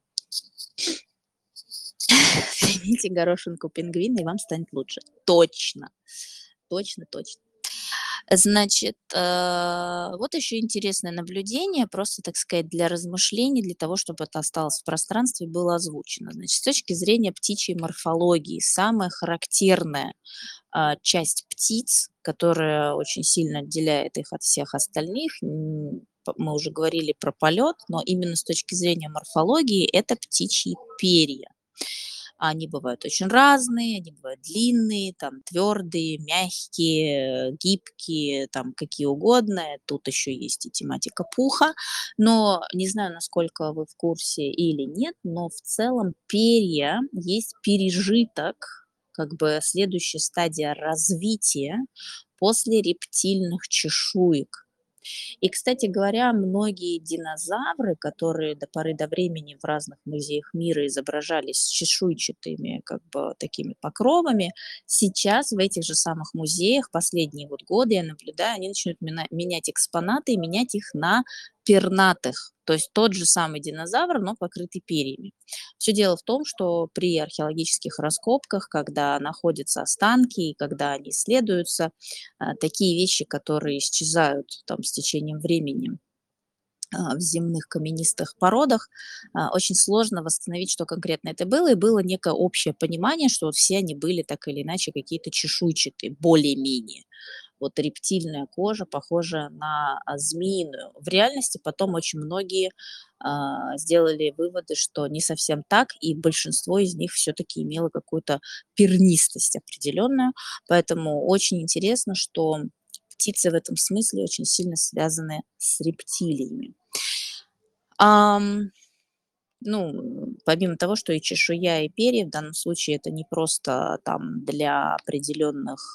Примите горошинку пингвина, и вам станет лучше. Точно. Точно, точно. Значит, вот еще интересное наблюдение, просто, так сказать, для размышлений, для того, чтобы это осталось в пространстве, было озвучено. Значит, с точки зрения птичьей морфологии, самая характерная часть птиц, которая очень сильно отделяет их от всех остальных, мы уже говорили про полет, но именно с точки зрения морфологии это птичьи перья. Они бывают очень разные, они бывают длинные, там твердые, мягкие, гибкие, там какие угодно. Тут еще есть и тематика пуха. Но не знаю, насколько вы в курсе или нет, но в целом перья есть пережиток, как бы следующая стадия развития после рептильных чешуек. И, кстати говоря, многие динозавры, которые до поры до времени в разных музеях мира изображались с чешуйчатыми как бы такими покровами, сейчас в этих же самых музеях последние вот годы я наблюдаю, они начинают менять экспонаты и менять их на пернатых. То есть тот же самый динозавр, но покрытый перьями. Все дело в том, что при археологических раскопках, когда находятся останки и когда они исследуются, такие вещи, которые исчезают там с течением времени в земных каменистых породах, очень сложно восстановить, что конкретно это было. И было некое общее понимание, что вот все они были так или иначе какие-то чешуйчатые, более-менее. Вот рептильная кожа похожа на змеиную. В реальности потом очень многие сделали выводы, что не совсем так, и большинство из них все-таки имело какую-то пернистость определенную. Поэтому очень интересно, что птицы в этом смысле очень сильно связаны с рептилиями. Ам, ну, помимо того, что и чешуя, и перья, в данном случае это не просто там для определенных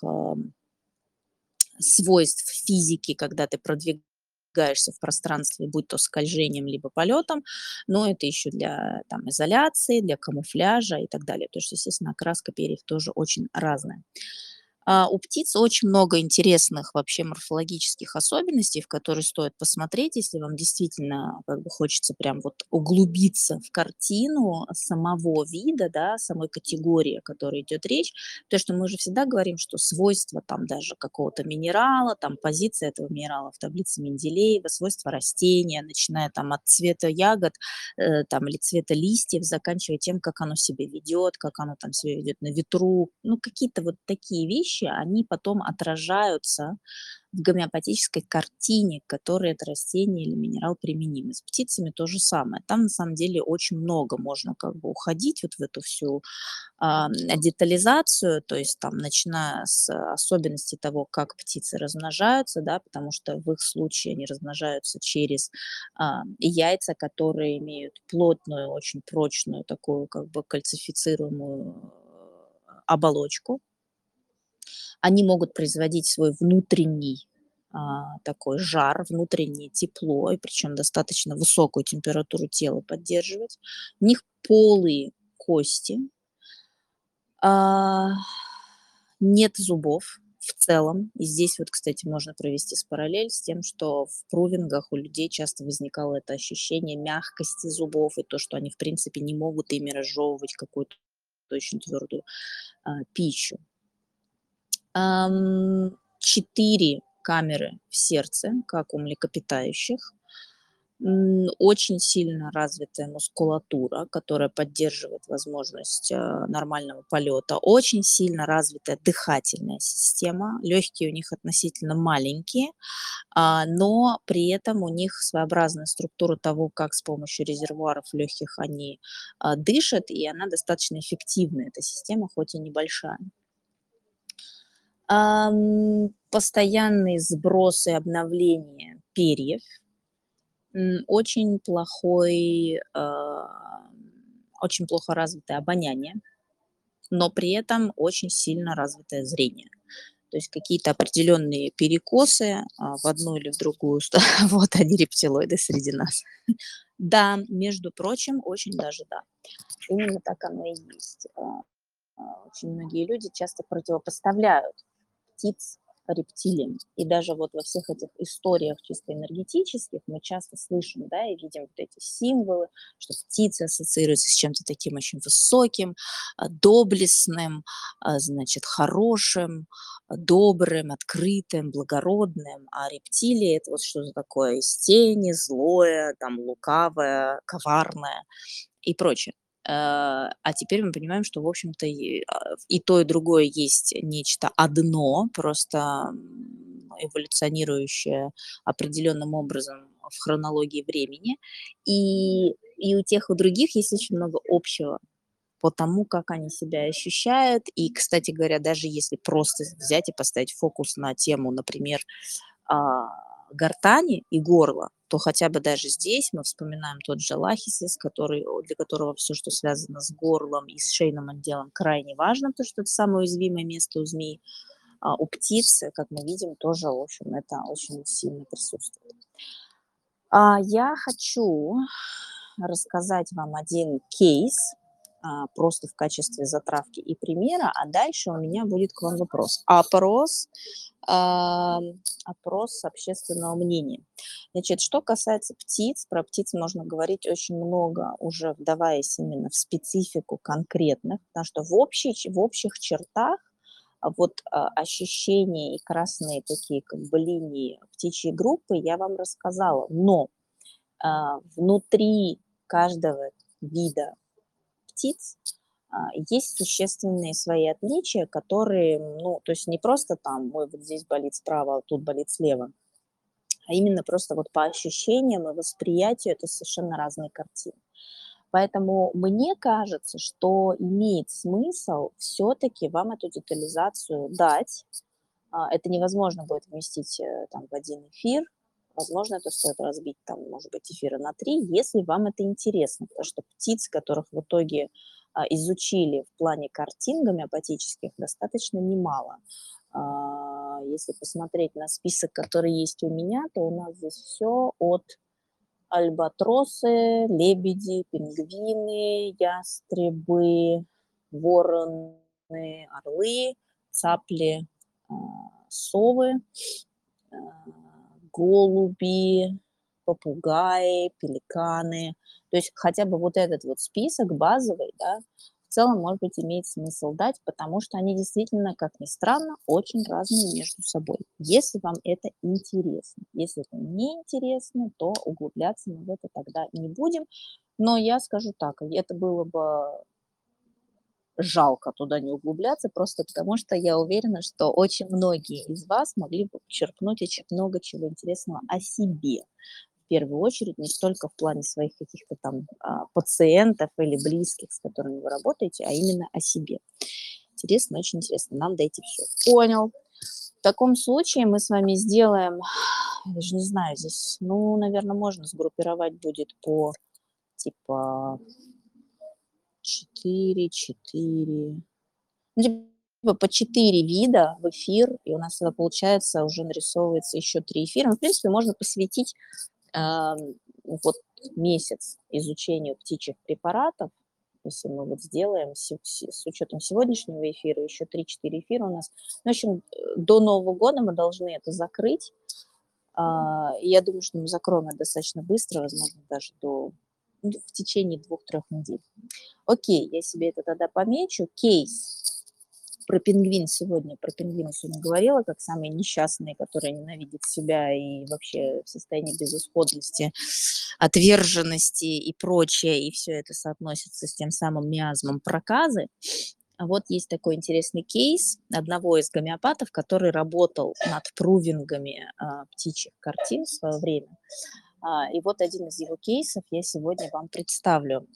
свойств физики, когда ты продвигаешься в пространстве, будь то скольжением либо полетом, но это еще для там, изоляции, для камуфляжа и так далее. Потому что, естественно, окраска перьев тоже очень разная. У птиц очень много интересных вообще морфологических особенностей, в которые стоит посмотреть, если вам действительно как бы хочется прям вот углубиться в картину самого вида, да, самой категории, о которой идет речь. То, что мы же всегда говорим, что свойства там даже какого-то минерала, там позиция этого минерала в таблице Менделеева, свойства растения, начиная там от цвета ягод, там или цвета листьев, заканчивая тем, как оно себя ведет, как оно там себя ведет на ветру. Ну, какие-то вот такие вещи, они потом отражаются в гомеопатической картине, к которой это растение или минерал применим. И с птицами то же самое. Там на самом деле очень много можно как бы уходить вот в эту всю детализацию, то есть там начиная с особенностей того, как птицы размножаются, да, потому что в их случае они размножаются через яйца, которые имеют плотную, очень прочную такую как бы кальцифицируемую оболочку. Они могут производить свой внутренний такой жар, внутреннее тепло, и причем достаточно высокую температуру тела поддерживать. У них полые кости, а, нет зубов в целом. И здесь вот, кстати, можно провести параллель с тем, что в прувингах у людей часто возникало это ощущение мягкости зубов и то, что они, в принципе, не могут ими разжевывать какую-то очень твердую пищу. 4 камеры в сердце, как у млекопитающих. Очень сильно развитая мускулатура, которая поддерживает возможность, нормального полета. Очень сильно развитая дыхательная система. Легкие у них относительно маленькие, но при этом у них своеобразная структура того, как с помощью резервуаров легких они, дышат, и она достаточно эффективная, эта система, хоть и небольшая. Постоянные сбросы, обновления перьев. Очень очень плохо развитое обоняние, но при этом очень сильно развитое зрение. То есть какие-то определенные перекосы, в одну или в другую ст вот они, рептилоиды среди нас. Да, между прочим, очень даже да. Именно так оно и есть. Очень многие люди часто противопоставляют птиц рептилиям. И даже вот во всех этих историях чисто энергетических мы часто слышим, да, и видим вот эти символы, что птицы ассоциируются с чем-то таким очень высоким, доблестным, значит, хорошим, добрым, открытым, благородным, а рептилии это вот что-то такое из тени, злое, там, лукавое, коварное и прочее. А теперь мы понимаем, что, в общем-то, и то, и другое есть нечто одно, просто эволюционирующее определенным образом в хронологии времени. И у тех, и у других есть очень много общего по тому, как они себя ощущают. И, кстати говоря, даже если просто взять и поставить фокус на тему, например, а, гортани и горла, то хотя бы даже здесь мы вспоминаем тот же лахисис, для которого все, что связано с горлом и с шейным отделом, крайне важно, потому что это самое уязвимое место у змей. У птиц, как мы видим, тоже, в общем, это очень сильно присутствует. Я хочу рассказать вам один кейс, просто в качестве затравки и примера, а дальше у меня будет к вам вопрос. Опрос общественного мнения. Значит, что касается птиц, про птиц можно говорить очень много, уже вдаваясь именно в специфику конкретных, потому что в общих чертах ощущения и красные такие как бы линии птичьей группы я вам рассказала, но внутри каждого вида птиц есть существенные свои отличия, которые, ну, то есть не просто там, ой, вот здесь болит справа, а тут болит слева, а именно просто вот по ощущениям и восприятию это совершенно разные картины. Поэтому мне кажется, что имеет смысл все-таки вам эту детализацию дать. Это невозможно будет вместить там в один эфир. Возможно, это стоит разбить, там, может быть, эфира на 3, если вам это интересно, потому что птиц, которых в итоге изучили в плане картин гомеопатических, достаточно немало. Если посмотреть на список, который есть у меня, то у нас здесь все от альбатросы, лебеди, пингвины, ястребы, вороны, орлы, цапли, совы, а, голуби, попугаи, пеликаны. То есть хотя бы вот этот вот список базовый, да, в целом, может быть, имеет смысл дать, потому что они действительно, как ни странно, очень разные между собой. Если вам это интересно. Если это не интересно, то углубляться мы в это тогда не будем. Но я скажу так, это было бы жалко туда не углубляться, просто потому что я уверена, что очень многие из вас могли бы почерпнуть очень много чего интересного о себе. В первую очередь, не столько в плане своих каких-то там пациентов или близких, с которыми вы работаете, а именно о себе. Интересно, очень интересно. Нам дайте все. Понял. В таком случае мы с вами сделаем, я даже не знаю, здесь, ну, наверное, можно сгруппировать будет по типа 4, ну, типа по 4 вида в эфир, и у нас тогда получается уже нарисовывается еще 3 эфира. Ну, в принципе, можно посвятить вот месяц изучению птичьих препаратов, если мы вот сделаем с учетом сегодняшнего эфира, еще 3-4 эфира у нас. Ну, в общем, до Нового года мы должны это закрыть. Я думаю, что мы закроем это достаточно быстро, возможно, даже в течение 2-3 недель. Окей, я себе это тогда помечу. Кейс. Про пингвина сегодня говорила, как самые несчастные, которые ненавидят себя и вообще в состоянии безысходности, отверженности и прочее, и все это соотносится с тем самым миазмом проказы. А вот есть такой интересный кейс одного из гомеопатов, который работал над прувингами птичьих картин в свое время. И вот один из его кейсов я сегодня вам представлю.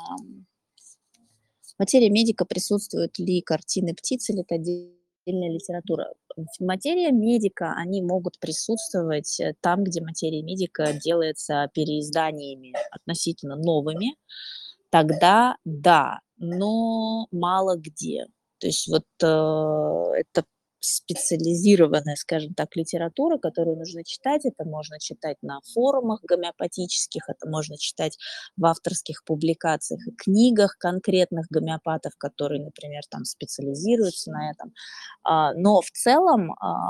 Материя медика присутствуют ли картины птиц или это отдельная литература? Материя медика, они могут присутствовать там, где материя медика делается переизданиями относительно новыми, тогда да, но мало где. То есть вот это специализированная, скажем так, литература, которую нужно читать. Это можно читать на форумах гомеопатических, это можно читать в авторских публикациях и книгах конкретных гомеопатов, которые, например, там специализируются на этом. Но в целом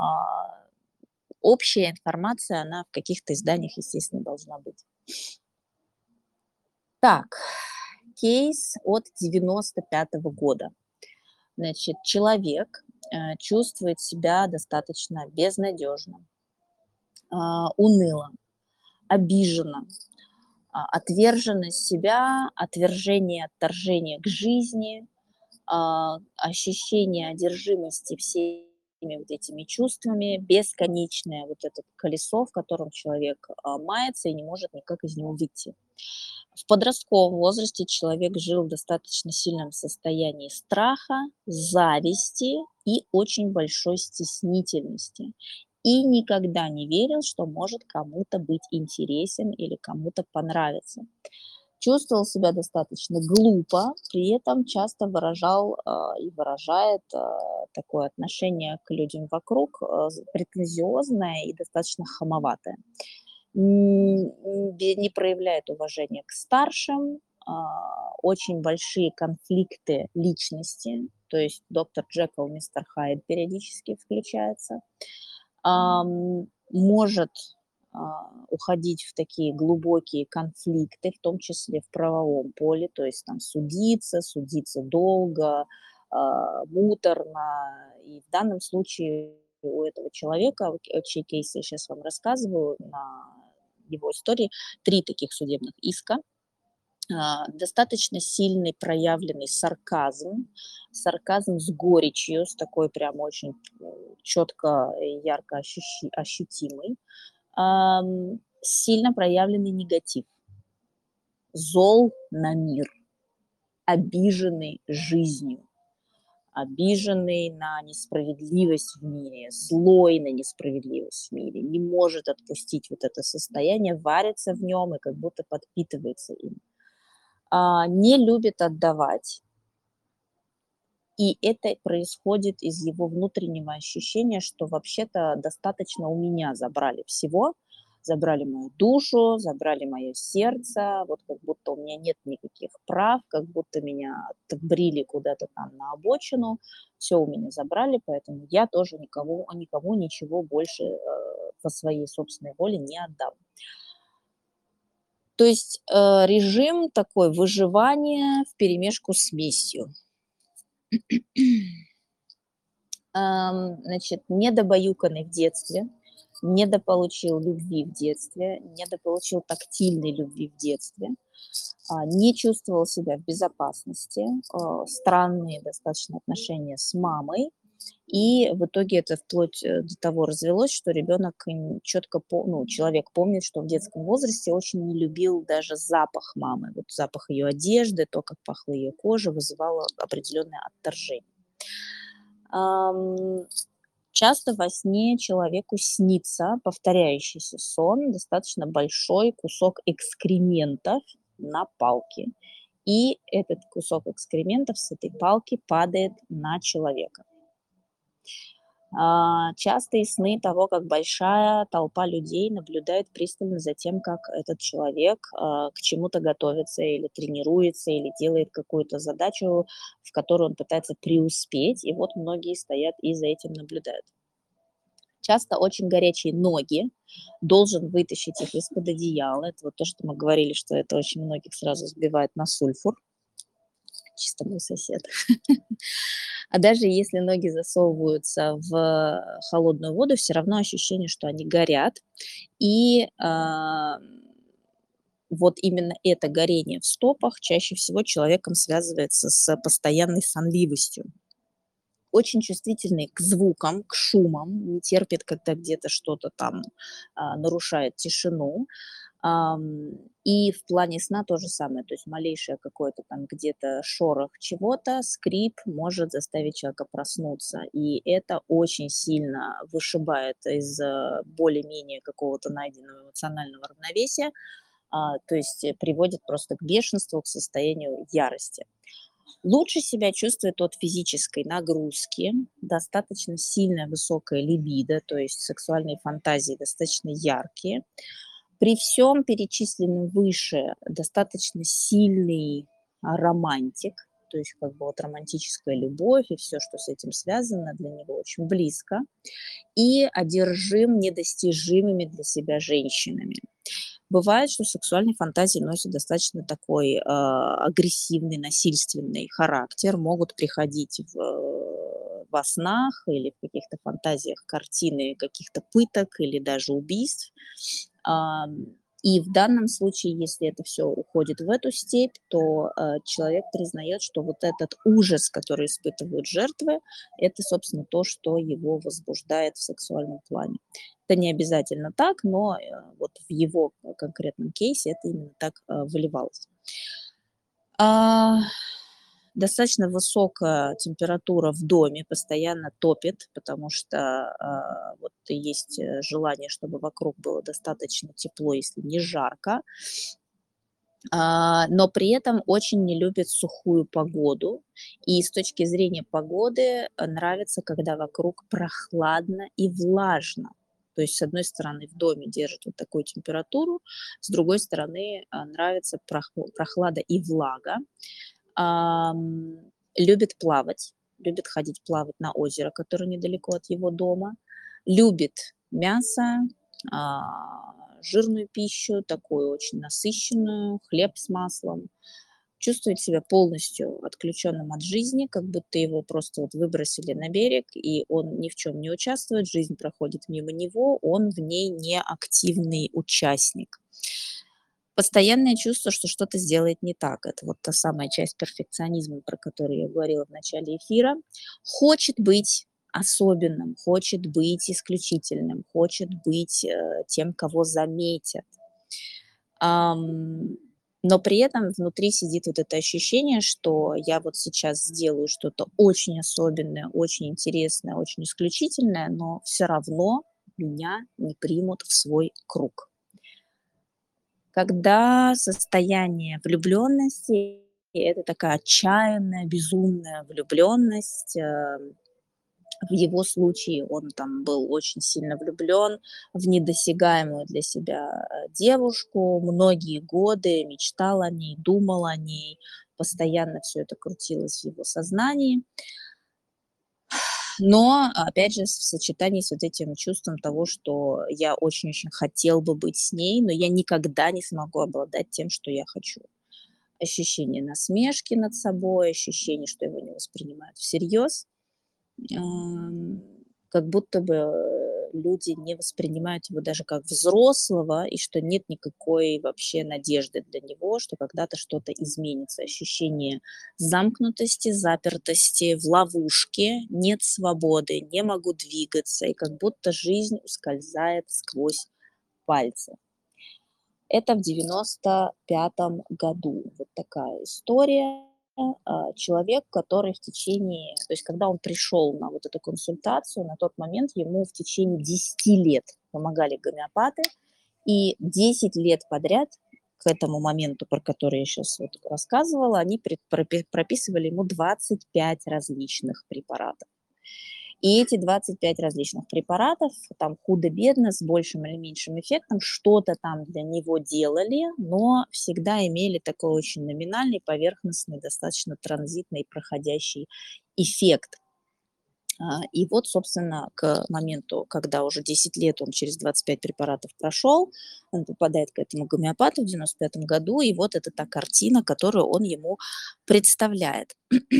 общая информация, она в каких-то изданиях, естественно, должна быть. Так, кейс от 95-го года. Значит, человек чувствует себя достаточно безнадежно, уныло, обиженно, отверженность себя, отвержение, отторжение к жизни, ощущение одержимости всеми вот этими чувствами, бесконечное вот это колесо, в котором человек мается и не может никак из него выйти. В подростковом возрасте человек жил в достаточно сильном состоянии страха, зависти и очень большой стеснительности. И никогда не верил, что может кому-то быть интересен или кому-то понравиться. Чувствовал себя достаточно глупо, при этом часто выражал и выражает такое отношение к людям вокруг претензиозное и достаточно хамоватое. Не проявляет уважения к старшим, очень большие конфликты личности, то есть доктор Джекил, мистер Хайд периодически включается, может уходить в такие глубокие конфликты, в том числе в правовом поле, то есть там судиться долго, муторно. И в данном случае у этого человека, чей кейс я сейчас вам рассказываю, на его истории, 3 таких судебных иска. Достаточно сильный проявленный сарказм с горечью, с такой прям очень четко и ярко ощутимый, сильно проявленный негатив, зол на мир, обиженный жизнью, обиженный на несправедливость в мире, злой на несправедливость в мире, не может отпустить вот это состояние, варится в нем и как будто подпитывается им. Не любит отдавать, и это происходит из его внутреннего ощущения, что вообще-то достаточно у меня забрали всего, забрали мою душу, забрали мое сердце, вот как будто у меня нет никаких прав, как будто меня отбрили куда-то там на обочину, все у меня забрали, поэтому я тоже никому ничего больше по своей собственной воле не отдам. То есть режим такой выживания вперемешку с местью. Значит, недобаюканный в детстве, недополучил любви в детстве, недополучил тактильной любви в детстве, не чувствовал себя в безопасности, странные достаточно отношения с мамой, и в итоге это вплоть до того развелось, что ребенок четко, ну, человек помнит, что в детском возрасте очень не любил даже запах мамы. Вот запах ее одежды, то, как пахла ее кожа, вызывало определенное отторжение. Часто во сне человеку снится повторяющийся сон, достаточно большой кусок экскрементов на палке. И этот кусок экскрементов с этой палки падает на человека. Частые сны того, как большая толпа людей наблюдает пристально за тем, как этот человек к чему-то готовится или тренируется, или делает какую-то задачу, в которой он пытается преуспеть, и вот многие стоят и за этим наблюдают. Часто очень горячие ноги, должен вытащить их из-под одеяла. Это вот то, что мы говорили, что это очень многих сразу сбивает на сульфур. Чисто мой сосед. А даже если ноги засовываются в холодную воду, все равно ощущение, что они горят. И вот именно это горение в стопах чаще всего человеком связывается с постоянной сонливостью. Очень чувствительный к звукам, к шумам, не терпит, когда где-то что-то там нарушает тишину. И в плане сна то же самое, то есть малейшее какое-то там где-то шорох чего-то, скрип может заставить человека проснуться. И это очень сильно вышибает из более-менее какого-то найденного эмоционального равновесия, то есть приводит просто к бешенству, к состоянию ярости. Лучше себя чувствует от физической нагрузки, достаточно сильная высокая либидо, то есть сексуальные фантазии достаточно яркие. При всем перечисленном выше достаточно сильный романтик, то есть как бы вот романтическая любовь и все, что с этим связано, для него очень близко, и одержим недостижимыми для себя женщинами. Бывает, что сексуальные фантазии носят достаточно такой агрессивный, насильственный характер, могут приходить во снах или в каких-то фантазиях картины каких-то пыток или даже убийств. И в данном случае, если это все уходит в эту степь, то человек признает, что вот этот ужас, который испытывают жертвы, это, собственно, то, что его возбуждает в сексуальном плане. Это не обязательно так, но вот в его конкретном кейсе это именно так выливалось. Достаточно высокая температура в доме, постоянно топит, потому что вот есть желание, чтобы вокруг было достаточно тепло, если не жарко, но при этом очень не любит сухую погоду. И с точки зрения погоды нравится, когда вокруг прохладно и влажно. То есть, с одной стороны, в доме держит вот такую температуру, с другой стороны, нравится прохлада и влага. Любит плавать, любит ходить плавать на озеро, которое недалеко от его дома, любит мясо, жирную пищу, такую очень насыщенную, хлеб с маслом, чувствует себя полностью отключенным от жизни, как будто его просто вот выбросили на берег, и он ни в чем не участвует, жизнь проходит мимо него, он в ней не активный участник. Постоянное чувство, что что-то сделает не так. Это вот та самая часть перфекционизма, про которую я говорила в начале эфира. Хочет быть особенным, хочет быть исключительным, хочет быть тем, кого заметят. Но при этом внутри сидит вот это ощущение, что я вот сейчас сделаю что-то очень особенное, очень интересное, очень исключительное, но все равно меня не примут в свой круг. Когда состояние влюбленности — это такая отчаянная, безумная влюбленность, В его случае он там был очень сильно влюблен в недосягаемую для себя девушку, многие годы мечтал о ней, думал о ней, постоянно все это крутилось в его сознании. Но, опять же, в сочетании с вот этим чувством того, что я очень-очень хотел бы быть с ней, но я никогда не смогу обладать тем, что я хочу. Ощущение насмешки над собой, ощущение, что его не воспринимают всерьез. Ам, как будто бы, люди не воспринимают его даже как взрослого, и что нет никакой вообще надежды для него, что когда-то что-то изменится. Ощущение замкнутости, запертости, в ловушке, нет свободы, не могу двигаться, и как будто жизнь ускользает сквозь пальцы. Это в 95 году. Вот такая история. Человек, который в течение то есть когда он пришел на вот эту консультацию, на тот момент ему в течение 10 лет помогали гомеопаты, и 10 лет подряд к этому моменту, про который я сейчас вот рассказывала, они прописывали ему 25 различных препаратов. И эти 25 различных препаратов, там худо-бедно, с большим или меньшим эффектом, что-то там для него делали, но всегда имели такой очень номинальный, поверхностный, достаточно транзитный, проходящий эффект. И вот, собственно, к моменту, когда уже 10 лет он через 25 препаратов прошел, он попадает к этому гомеопату в 95 году, и вот это та картина, которую он ему представляет.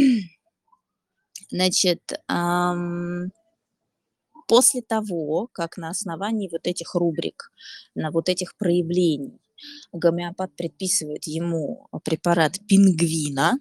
Значит, после того, как на основании вот этих рубрик, на вот этих проявлений гомеопат предписывает ему препарат пингвина,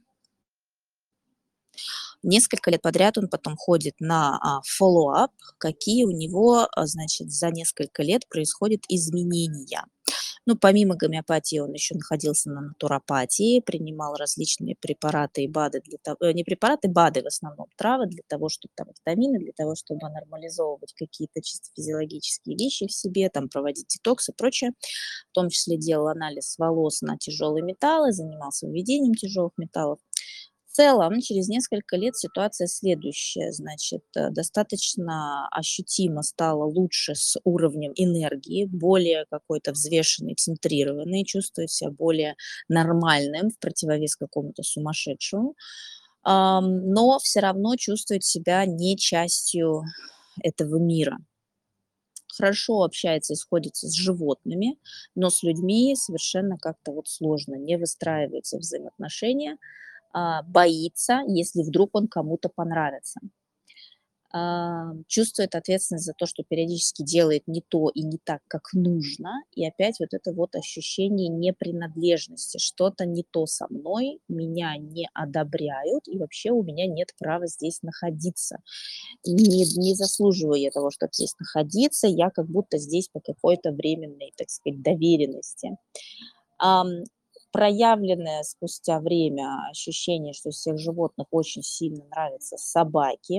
несколько лет подряд он потом ходит на follow-up, какие у него, значит, за несколько лет происходят изменения. Ну, помимо гомеопатии он еще находился на натуропатии, принимал различные препараты и БАДы для того, не препараты, БАДы в основном, травы для того, чтобы там витамины, для того, чтобы нормализовывать какие-то чисто физиологические вещи в себе, там проводить детокс и прочее. В том числе делал анализ волос на тяжелые металлы, занимался выведением тяжелых металлов. В целом, через несколько лет ситуация следующая. Значит, достаточно ощутимо стало лучше с уровнем энергии, более какой-то взвешенный, центрированный, чувствует себя более нормальным в противовес какому-то сумасшедшему, но все равно чувствует себя не частью этого мира. Хорошо общается и сходится с животными, но с людьми совершенно как-то вот сложно, не выстраиваются взаимоотношения, боится, если вдруг он кому-то понравится. Чувствует ответственность за то, что периодически делает не то и не так, как нужно. И опять вот это вот ощущение непринадлежности. Что-то не то со мной, меня не одобряют, и вообще у меня нет права здесь находиться. Не заслуживаю я того, чтобы здесь находиться. Я как будто здесь по какой-то временной, так сказать, доверенности. Ам, Проявленное спустя время ощущение, что из всех животных очень сильно нравятся собаки,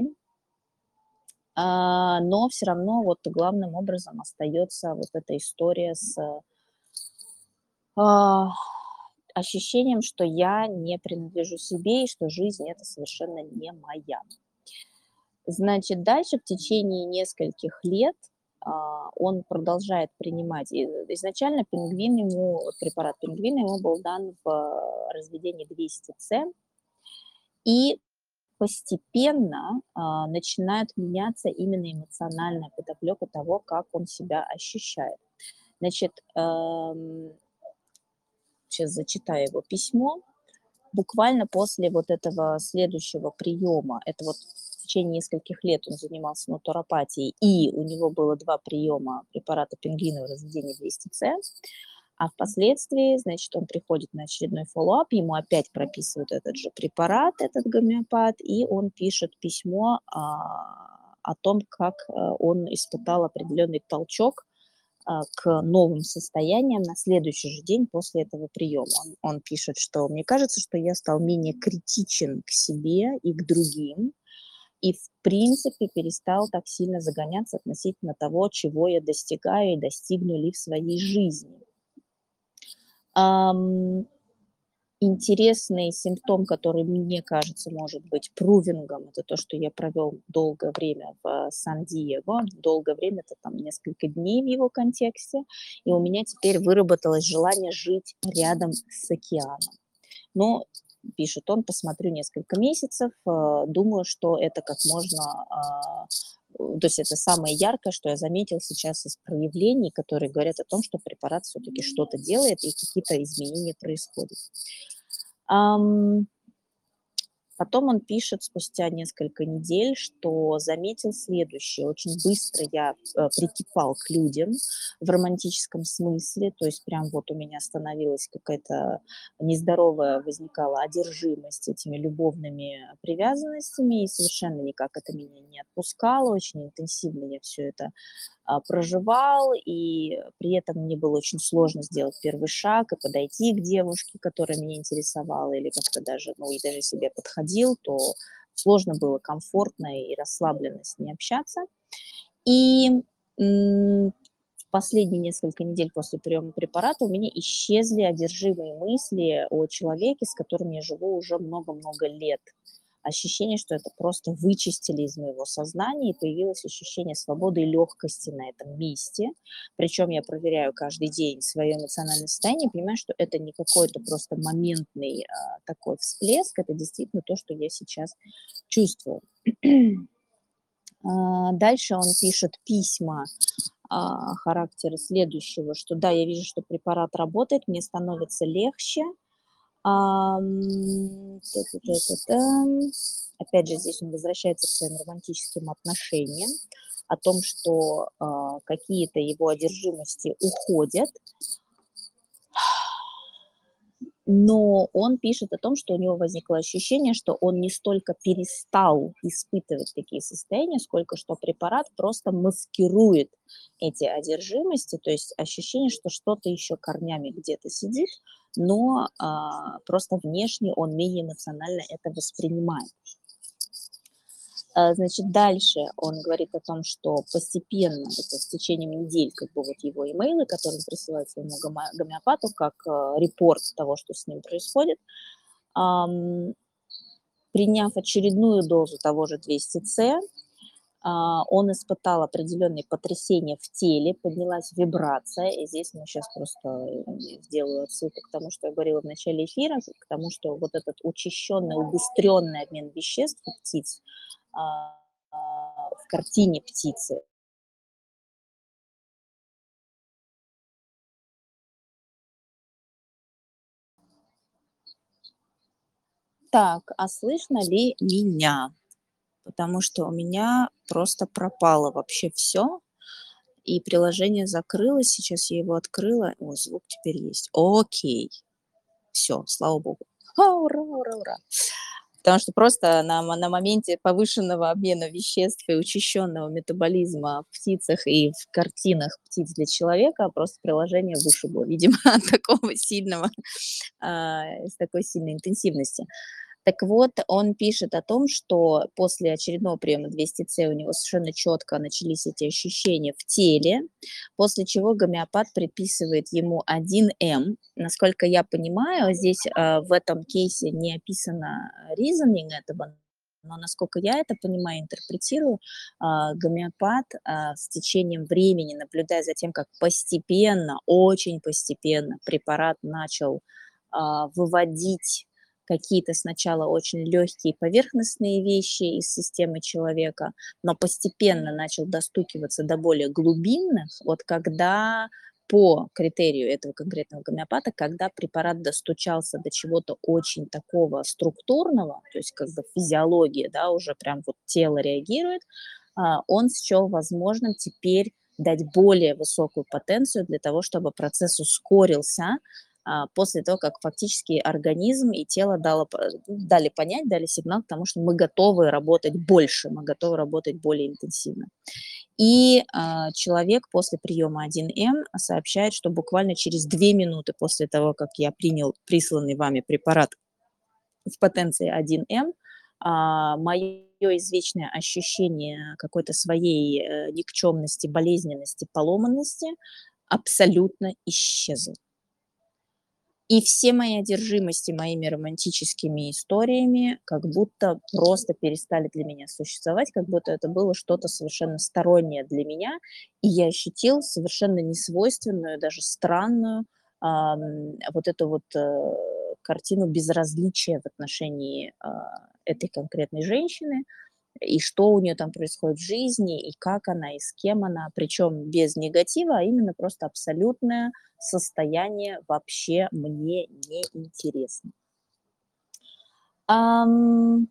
но все равно вот главным образом остается вот эта история с, а, ощущением, что я не принадлежу себе и что жизнь — это совершенно не моя. Значит, дальше в течение нескольких лет, он продолжает принимать. И изначально пингвин ему, вот препарат пингвина ему был дан в разведении 200 С, и постепенно, начинает меняться именно эмоциональная подоплека того, как он себя ощущает. Значит, щас зачитаю его письмо. Буквально после вот этого следующего приема, это вот в течение нескольких лет он занимался натуропатией, и у него было 2 приема препарата пингвинового разведения 200 С, а впоследствии, значит, он приходит на очередной фоллоуап, ему опять прописывают этот же препарат, этот гомеопат, и он пишет письмо, о том, как, он испытал определенный толчок, к новым состояниям на следующий же день после этого приема. Он пишет, что мне кажется, что я стал менее критичен к себе и к другим, и в принципе перестал так сильно загоняться относительно того, чего я достигаю и достигну ли в своей жизни. Ам, Интересный симптом, который мне кажется, может быть прувингом, это то, что я провел долгое время в Сан-Диего. Долгое время — это там несколько дней в его контексте, и у меня теперь выработалось желание жить рядом с океаном. Но, пишет он, посмотрю несколько месяцев, думаю, что это как можно, то есть это самое яркое, что я заметил сейчас из проявлений, которые говорят о том, что препарат все-таки что-то делает и какие-то изменения происходят. Ам, Потом он пишет спустя несколько недель, что заметил следующее. Очень быстро я прикипал к людям в романтическом смысле, то есть прям вот у меня становилась какая-то нездоровая, возникала одержимость этими любовными привязанностями, и совершенно никак это меня не отпускало, очень интенсивно я все это проживал, и при этом мне было очень сложно сделать первый шаг и подойти к девушке, которая меня интересовала, или как-то даже, ну, и даже себе подходил, то сложно было комфортно и расслабленно с ней общаться. И в последние несколько недель после приема препарата у меня исчезли одержимые мысли о человеке, с которым я живу уже много-много лет. Ощущение, что это просто вычистили из моего сознания, и появилось ощущение свободы и легкости на этом месте. Причем я проверяю каждый день свое эмоциональное состояние, и понимаю, что это не какой-то просто моментный такой всплеск, это действительно то, что я сейчас чувствую. Дальше он пишет письма характера следующего, что да, я вижу, что препарат работает, мне становится легче. Та-та-та-та-там. Опять же, здесь он возвращается к своим романтическим отношениям, о том, что какие-то его одержимости уходят, но он пишет о том, что у него возникло ощущение, что он не столько перестал испытывать такие состояния, сколько что препарат просто маскирует эти одержимости, то есть ощущение, что что-то еще корнями где-то сидит, но просто внешне он менее эмоционально это воспринимает. Значит, дальше он говорит о том, что постепенно, это с течением недель, как бы вот его имейлы, которые он присылает своему гомеопату, как репорт того, что с ним происходит, ам, приняв очередную дозу того же 200С, он испытал определенные потрясения в теле, поднялась вибрация, и здесь мы сейчас просто сделаю отсылку к тому, что я говорила в начале эфира, к тому, что вот этот учащенный, убыстренный обмен веществ у птиц в картине птицы. Так, а слышно ли меня? Потому что у меня просто пропало вообще все, и приложение закрылось. Сейчас я его открыла. О, звук теперь есть. Окей. Все, слава богу. Ура, ура, ура. Потому что просто на моменте повышенного обмена веществ и учащенного метаболизма в птицах и в картинах птиц для человека просто приложение вышибло, видимо, от такого сильного, с такой сильной интенсивности. Так вот, он пишет о том, что после очередного приема 200С у него совершенно четко начались эти ощущения в теле, после чего гомеопат предписывает ему 1М. Насколько я понимаю, здесь в этом кейсе не описано reasoning этого, но насколько я это понимаю, интерпретирую, гомеопат с течением времени, наблюдая за тем, как постепенно, очень постепенно препарат начал выводить какие-то сначала очень легкие поверхностные вещи из системы человека, но постепенно начал достукиваться до более глубинных, вот когда по критерию этого конкретного гомеопата, когда препарат достучался до чего-то очень такого структурного, то есть как бы физиология, да, уже прям вот тело реагирует, он счел возможным теперь дать более высокую потенцию для того, чтобы процесс ускорился, после того, как фактически организм и тело дали понять, дали сигнал к тому, что мы готовы работать больше, мы готовы работать более интенсивно. И человек после приема 1М сообщает, что буквально через 2 минуты после того, как я принял присланный вами препарат в потенции 1М, мое извечное ощущение какой-то своей никчемности, болезненности, поломанности абсолютно исчезло. И все мои одержимости моими романтическими историями как будто просто перестали для меня существовать, как будто это было что-то совершенно стороннее для меня. И я ощутил совершенно несвойственную, даже странную, вот эту вот, картину безразличия в отношении, этой конкретной женщины. И что у нее там происходит в жизни, и как она, и с кем она. Причем без негатива, а именно просто абсолютное состояние вообще мне не интересно. Ам,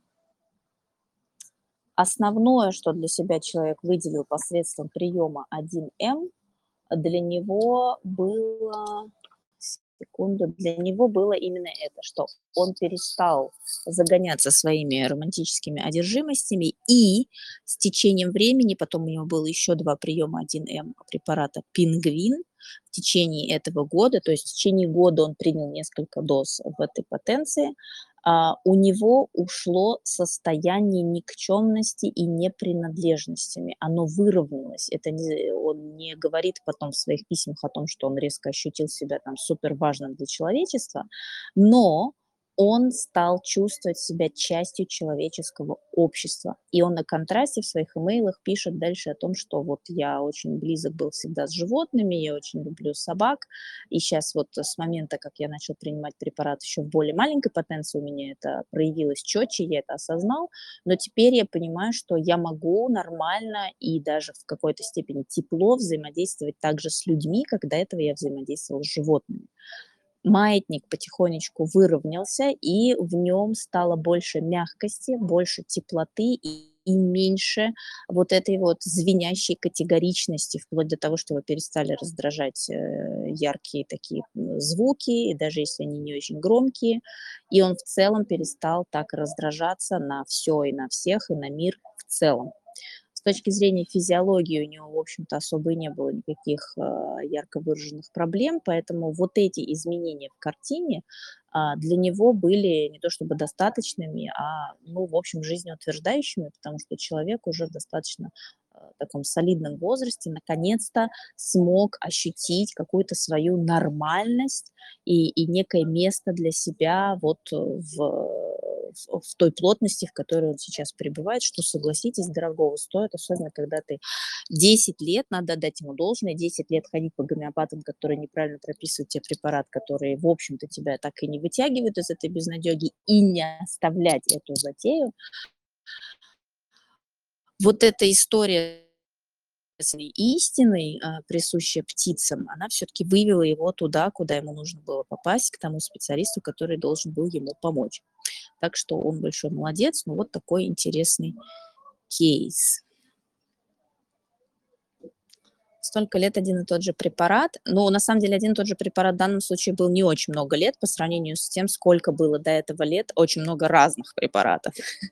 Основное, что для себя человек выделил посредством приема 1М, для него было, секунду, для него было именно это, что он перестал загоняться своими романтическими одержимостями, и с течением времени, потом у него было еще 2 приема 1М препарата "Пингвин" в течение этого года, то есть в течение года он принял несколько доз в этой потенции, у него ушло состояние никчемности и непринадлежностями. Оно выровнялось. Это не, он не говорит потом в своих письмах о том, что он резко ощутил себя там супер важным для человечества, но он стал чувствовать себя частью человеческого общества. И он на контрасте в своих имейлах пишет дальше о том, что вот я очень близок был всегда с животными, я очень люблю собак, и сейчас вот с момента, как я начал принимать препарат еще в более маленькой потенции, у меня это проявилось четче, я это осознал, но теперь я понимаю, что я могу нормально и даже в какой-то степени тепло взаимодействовать также с людьми, как до этого я взаимодействовал с животными. Маятник потихонечку выровнялся, и в нем стало больше мягкости, больше теплоты и меньше вот этой вот звенящей категоричности, вплоть до того, что его перестали раздражать яркие такие звуки, и даже если они не очень громкие. И он в целом перестал так раздражаться на все и на всех, и на мир в целом. С точки зрения физиологии у него, в общем-то, особо и не было никаких ярко выраженных проблем, поэтому вот эти изменения в картине для него были не то чтобы достаточными, ну, в общем, жизнеутверждающими, потому что человек уже в достаточно таком солидном возрасте наконец-то смог ощутить какую-то свою нормальность и некое место для себя вот в той плотности, в которой он сейчас пребывает, что, согласитесь, дорогого стоит, особенно когда ты 10 лет, надо дать ему должное, 10 лет ходить по гомеопатам, которые неправильно прописывают тебе препарат, которые, в общем-то, тебя так и не вытягивают из этой безнадеги, и не оставлять эту затею. Вот эта история с истиной, присущая птицам, она все-таки вывела его туда, куда ему нужно было попасть, к тому специалисту, который должен был ему помочь. Так что он большой молодец, но вот такой интересный кейс. Столько лет один и тот же препарат. Но на самом деле один и тот же препарат в данном случае был не очень много лет по сравнению с тем, сколько было до этого лет. Очень много разных препаратов.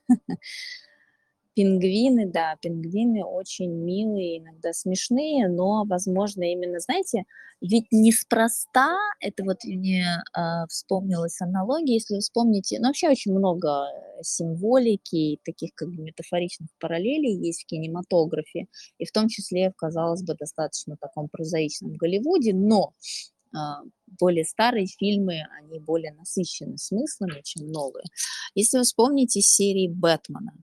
Пингвины, да, пингвины очень милые, иногда смешные, но, возможно, именно, знаете, ведь неспроста, это вот мне вспомнилась аналогия, если вы вспомните, ну, вообще очень много символики, и таких как бы метафоричных параллелей есть в кинематографе, и в том числе, казалось бы, достаточно таком прозаичном Голливуде, но а, более старые фильмы, они более насыщены смыслами, чем новые. Если вы вспомните серии Бэтмена,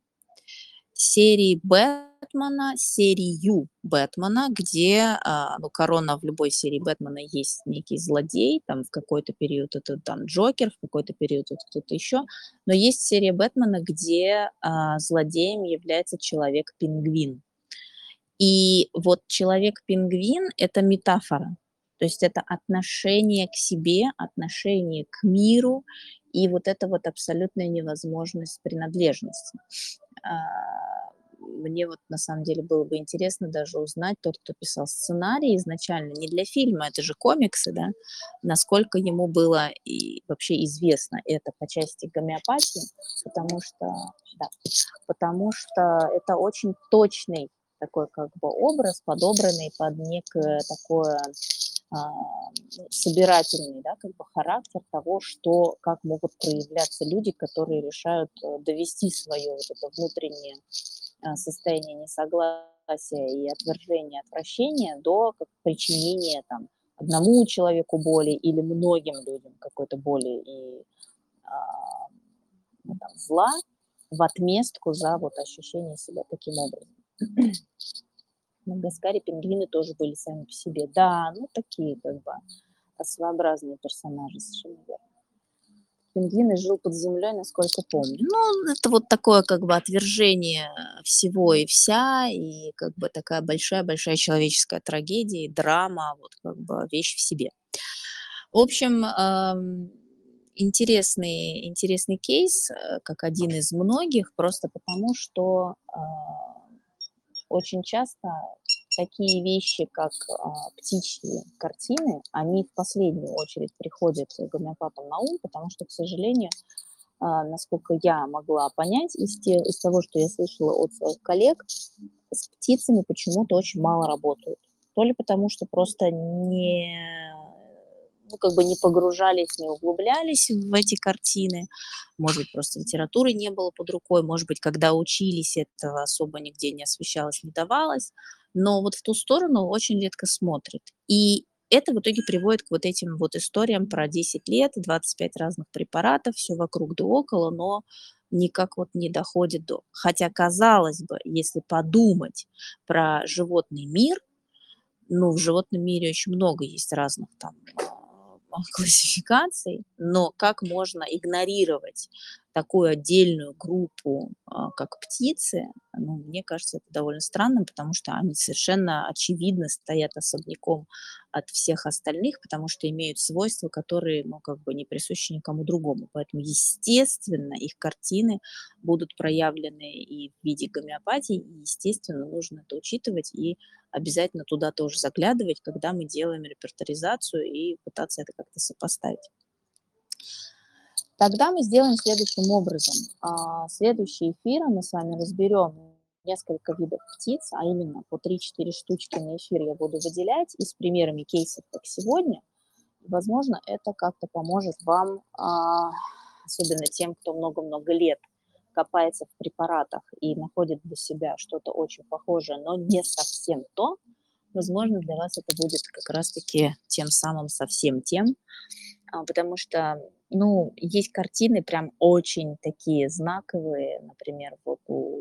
серию Бэтмена, где, ну, корона в любой серии Бэтмена есть некий злодей, там в какой-то период это там Джокер, в какой-то период это кто-то еще, но есть серия Бэтмена, где злодеем является Человек-пингвин. И вот Человек-пингвин — это метафора, то есть это отношение к себе, отношение к миру и вот эта вот абсолютная невозможность принадлежности. Мне вот на самом деле было бы интересно даже узнать, тот, кто писал сценарий изначально, не для фильма, это же комиксы, да, насколько ему было и вообще известно это по части гомеопатии, потому что, да, потому что это очень точный такой как бы образ, подобранный под некое такое собирательный, да, как бы характер того, что, как могут проявляться люди, которые решают довести свое вот это внутреннее состояние несогласия и отвержения, отвращения до как причинения там одному человеку боли или многим людям какой-то боли и а, ну, там, зла в отместку за вот ощущение себя таким образом. В Мадагаскаре пингвины тоже были сами по себе. Да, ну такие как бы своеобразные персонажи, совершенно верно. Пингвин жил под землей, насколько помню. Ну, это вот такое как бы отвержение всего и вся, и как бы такая большая-большая человеческая трагедия, и драма, вот как бы вещь в себе. В общем, интересный кейс, как один из многих, просто потому что очень часто такие вещи, как птичьи картины, они в последнюю очередь приходят гомеопатам на ум, потому что, к сожалению, насколько я могла понять из того, что я слышала от своих коллег, с птицами почему-то очень мало работают. То ли потому, что просто ну, как бы не погружались, не углублялись в эти картины. Может быть, просто литературы не было под рукой. Может быть, когда учились, этого особо нигде не освещалось, не давалось. Но вот в ту сторону очень редко смотрят. И это в итоге приводит к вот этим вот историям про 10 лет, 25 разных препаратов, все вокруг да около, но никак вот не доходит до. Хотя, казалось бы, если подумать про животный мир, ну, в животном мире очень много есть разных там классификаций, но как можно игнорировать такую отдельную группу, как птицы, ну, мне кажется, это довольно странным, потому что они совершенно очевидно стоят особняком от всех остальных, потому что имеют свойства, которые, ну, как бы не присущи никому другому. Поэтому, естественно, их картины будут проявлены и в виде гомеопатии, и, естественно, нужно это учитывать и обязательно туда тоже заглядывать, когда мы делаем репертуаризацию и пытаться это как-то сопоставить. Тогда мы сделаем следующим образом. Следующий эфир мы с вами разберем несколько видов птиц, а именно по 3-4 штучки на эфир я буду выделять и с примерами кейсов, как сегодня. Возможно, это как-то поможет вам, особенно тем, кто много-много лет копается в препаратах и находит для себя что-то очень похожее, но не совсем то. Возможно, для вас это будет как раз-таки тем самым совсем тем, потому что, ну, есть картины прям очень такие знаковые, например, вот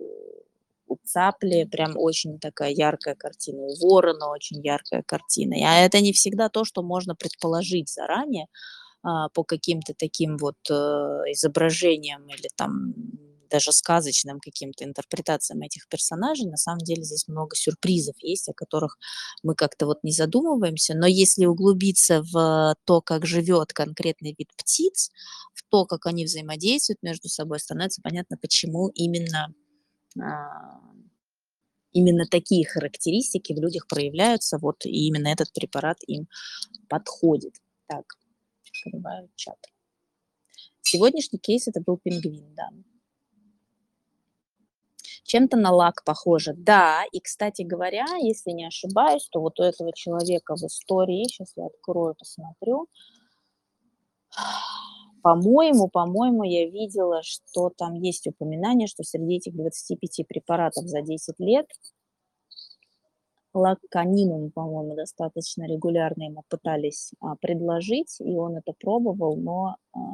у цапли прям очень такая яркая картина, у ворона очень яркая картина. А это не всегда то, что можно предположить заранее, по каким-то таким вот, изображениям или там даже сказочным каким-то интерпретациям этих персонажей. На самом деле здесь много сюрпризов есть, о которых мы как-то вот не задумываемся. Но если углубиться в то, как живет конкретный вид птиц, в то, как они взаимодействуют между собой, становится понятно, почему а, именно такие характеристики в людях проявляются, вот, и именно этот препарат им подходит. Так, открываю чат. Сегодняшний кейс это был пингвин, да. Чем-то на лак похоже. Да, и, кстати говоря, если не ошибаюсь, то вот у этого человека в истории, сейчас я открою, посмотрю, по-моему, я видела, что там есть упоминание, что среди этих 25 препаратов за 10 лет лакканинум, по-моему, достаточно регулярно ему пытались предложить, и он это пробовал, но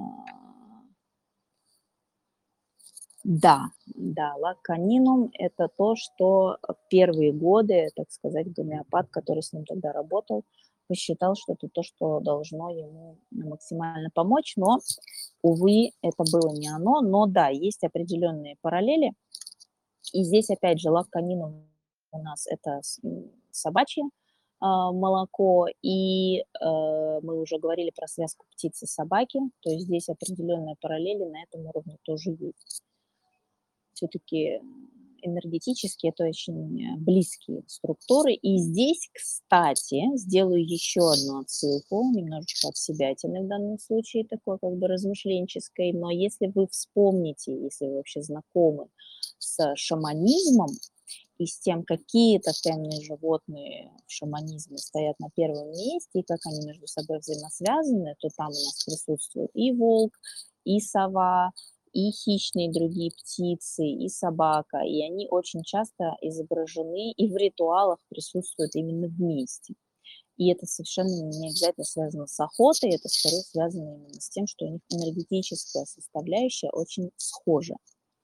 да, да, лакканинум — это то, что в первые годы, так сказать, гомеопат, который с ним тогда работал, посчитал, что это то, что должно ему максимально помочь, но, увы, это было не оно. Но да, есть определенные параллели. И здесь, опять же, лакканинум у нас — это собачье молоко, и мы уже говорили про связку птицы и собаки, то есть здесь определенные параллели на этом уровне тоже есть. Все-таки энергетически это очень близкие структуры. И здесь, кстати, сделаю еще одну отсылку, немножечко от себятины в данном случае, такой как бы размышленческой, но если вы вспомните, если вы вообще знакомы с шаманизмом и с тем, какие тотемные животные в шаманизме стоят на первом месте и как они между собой взаимосвязаны, то там у нас присутствует и волк, и сова, и хищные другие птицы, и собака. И они очень часто изображены и в ритуалах присутствуют именно вместе. И это совершенно не обязательно связано с охотой, это скорее связано именно с тем, что у них энергетическая составляющая очень схожа.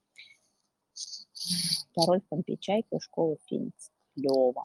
Пароль Помпей Чайка, школа Феникс. Клево.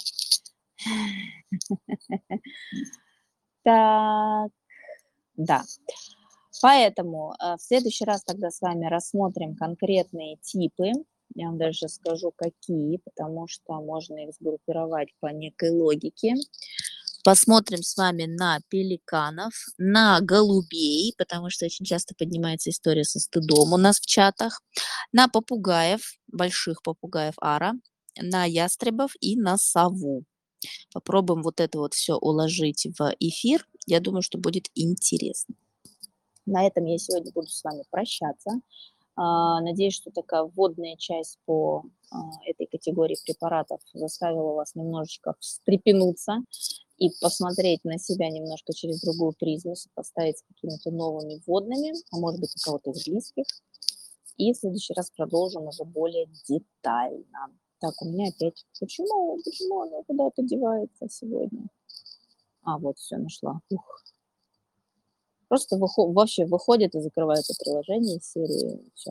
Так, да. Поэтому в следующий раз тогда с вами рассмотрим конкретные типы. Я вам даже скажу, какие, потому что можно их сгруппировать по некой логике. Посмотрим с вами на пеликанов, на голубей, потому что очень часто поднимается история со стыдом у нас в чатах, на попугаев, больших попугаев ара, на ястребов и на сову. Попробуем вот это вот все уложить в эфир. Я думаю, что будет интересно. На этом я сегодня буду с вами прощаться. Надеюсь, что такая вводная часть по этой категории препаратов заставила вас немножечко встрепенуться и посмотреть на себя немножко через другую призму, сопоставить с какими-то новыми вводными, а может быть, у кого-то из близких. И в следующий раз продолжим уже более детально. Так, у меня опять... Почему оно куда-то девается сегодня? Вот, все, нашла. Ух. Просто вообще выходит и закрывается приложение из серии. Все.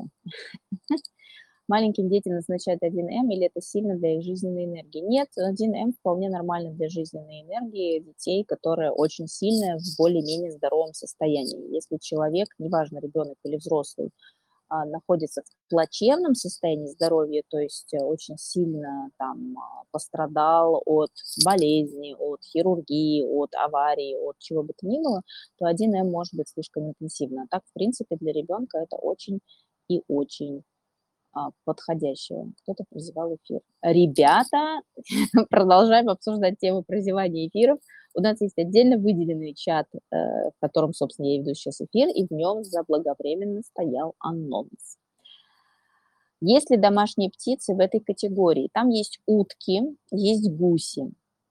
Маленьким детям назначают 1М, или это сильно для их жизненной энергии? Нет, 1М вполне нормально для жизненной энергии детей, которые очень сильно в более-менее здоровом состоянии. Если человек, неважно, ребенок или взрослый, находится в плачевном состоянии здоровья, то есть очень сильно там пострадал от болезни, от хирургии, от аварии, от чего бы то ни было, то 1М может быть слишком интенсивно. А так, в принципе, для ребенка это очень и очень подходящего. Кто-то прозевал эфир. Ребята, продолжаем обсуждать тему прозевания эфиров. У нас есть отдельно выделенный чат, в котором, собственно, я веду сейчас эфир, и в нем заблаговременно стоял анонс. Есть ли домашние птицы в этой категории? Там есть утки, есть гуси.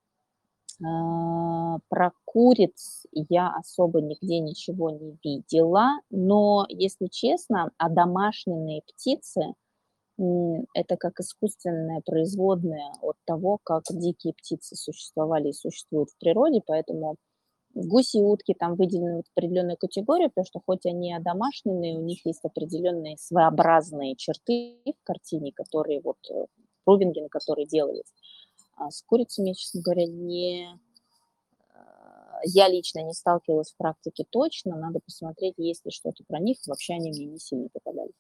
Про куриц я особо нигде ничего не видела, но, если честно, домашние птицы это как искусственное производное от того, как дикие птицы существовали и существуют в природе, поэтому гуси и утки там выделены в определенную категорию, потому что хоть они одомашненные, у них есть определенные своеобразные черты в картине, которые вот прувинги, на которые делались. А с курицами, честно говоря, я лично не сталкивалась в практике точно, надо посмотреть, есть ли что-то про них, вообще они мне не сильно попадались.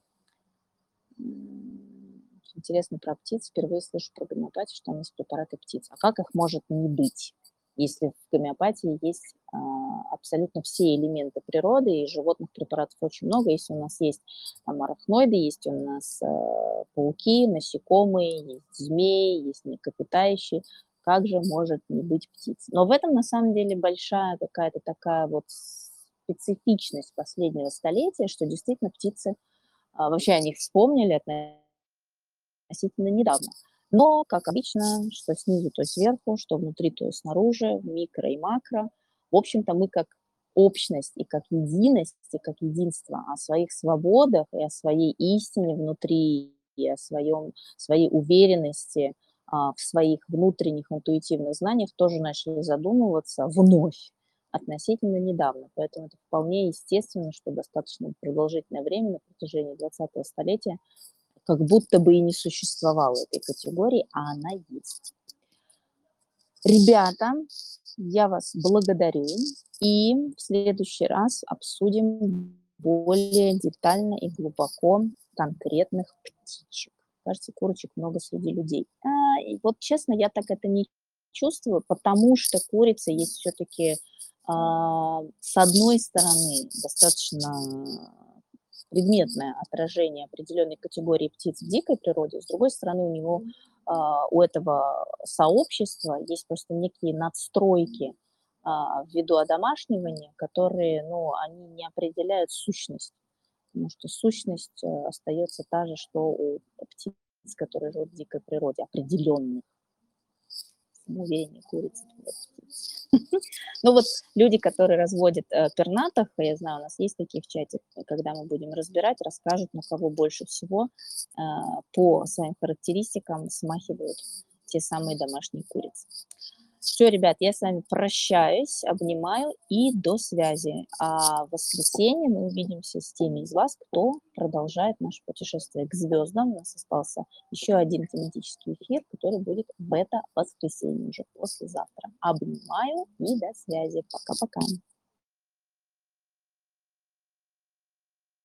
Интересно про птиц. Впервые слышу про гомеопатию, что у нас препараты птиц. А как их может не быть, если в гомеопатии есть абсолютно все элементы природы, и животных препаратов очень много. Если у нас есть там арахноиды, есть у нас пауки, насекомые, есть змеи, есть млекопитающие, как же может не быть птиц? Но в этом на самом деле большая какая-то такая вот специфичность последнего столетия, что действительно птицы вообще о них вспомнили относительно недавно. Но, как обычно, что снизу, то сверху, что внутри, то и снаружи, микро и макро. В общем-то, мы как общность и как единость, и как единство о своих свободах и о своей истине внутри, и о своей уверенности в своих внутренних интуитивных знаниях тоже начали задумываться вновь относительно недавно. Поэтому это вполне естественно, что достаточно продолжительное время на протяжении 20-го столетия как будто бы и не существовало этой категории, а она есть. Ребята, я вас благодарю, и в следующий раз обсудим более детально и глубоко конкретных птичек. Кажется, курочек много среди людей. И вот честно, я так это не чувствую, потому что курица есть все-таки с одной стороны достаточно предметное отражение определенной категории птиц в дикой природе, с другой стороны у этого сообщества есть просто некие надстройки ввиду одомашнивания, которые, они не определяют сущность, потому что сущность остается та же, что у птиц, которые живут в дикой природе, определенных. Увереннее курицы. Ну вот люди, которые разводят пернатых, я знаю, у нас есть такие в чате, когда мы будем разбирать, расскажут, на кого больше всего по своим характеристикам смахивают те самые домашние курицы. Все, ребят, я с вами прощаюсь, обнимаю и до связи. А в воскресенье мы увидимся с теми из вас, кто продолжает наше путешествие к звездам. У нас остался еще один тематический эфир, который будет в это воскресенье, уже послезавтра. Обнимаю и до связи. Пока-пока.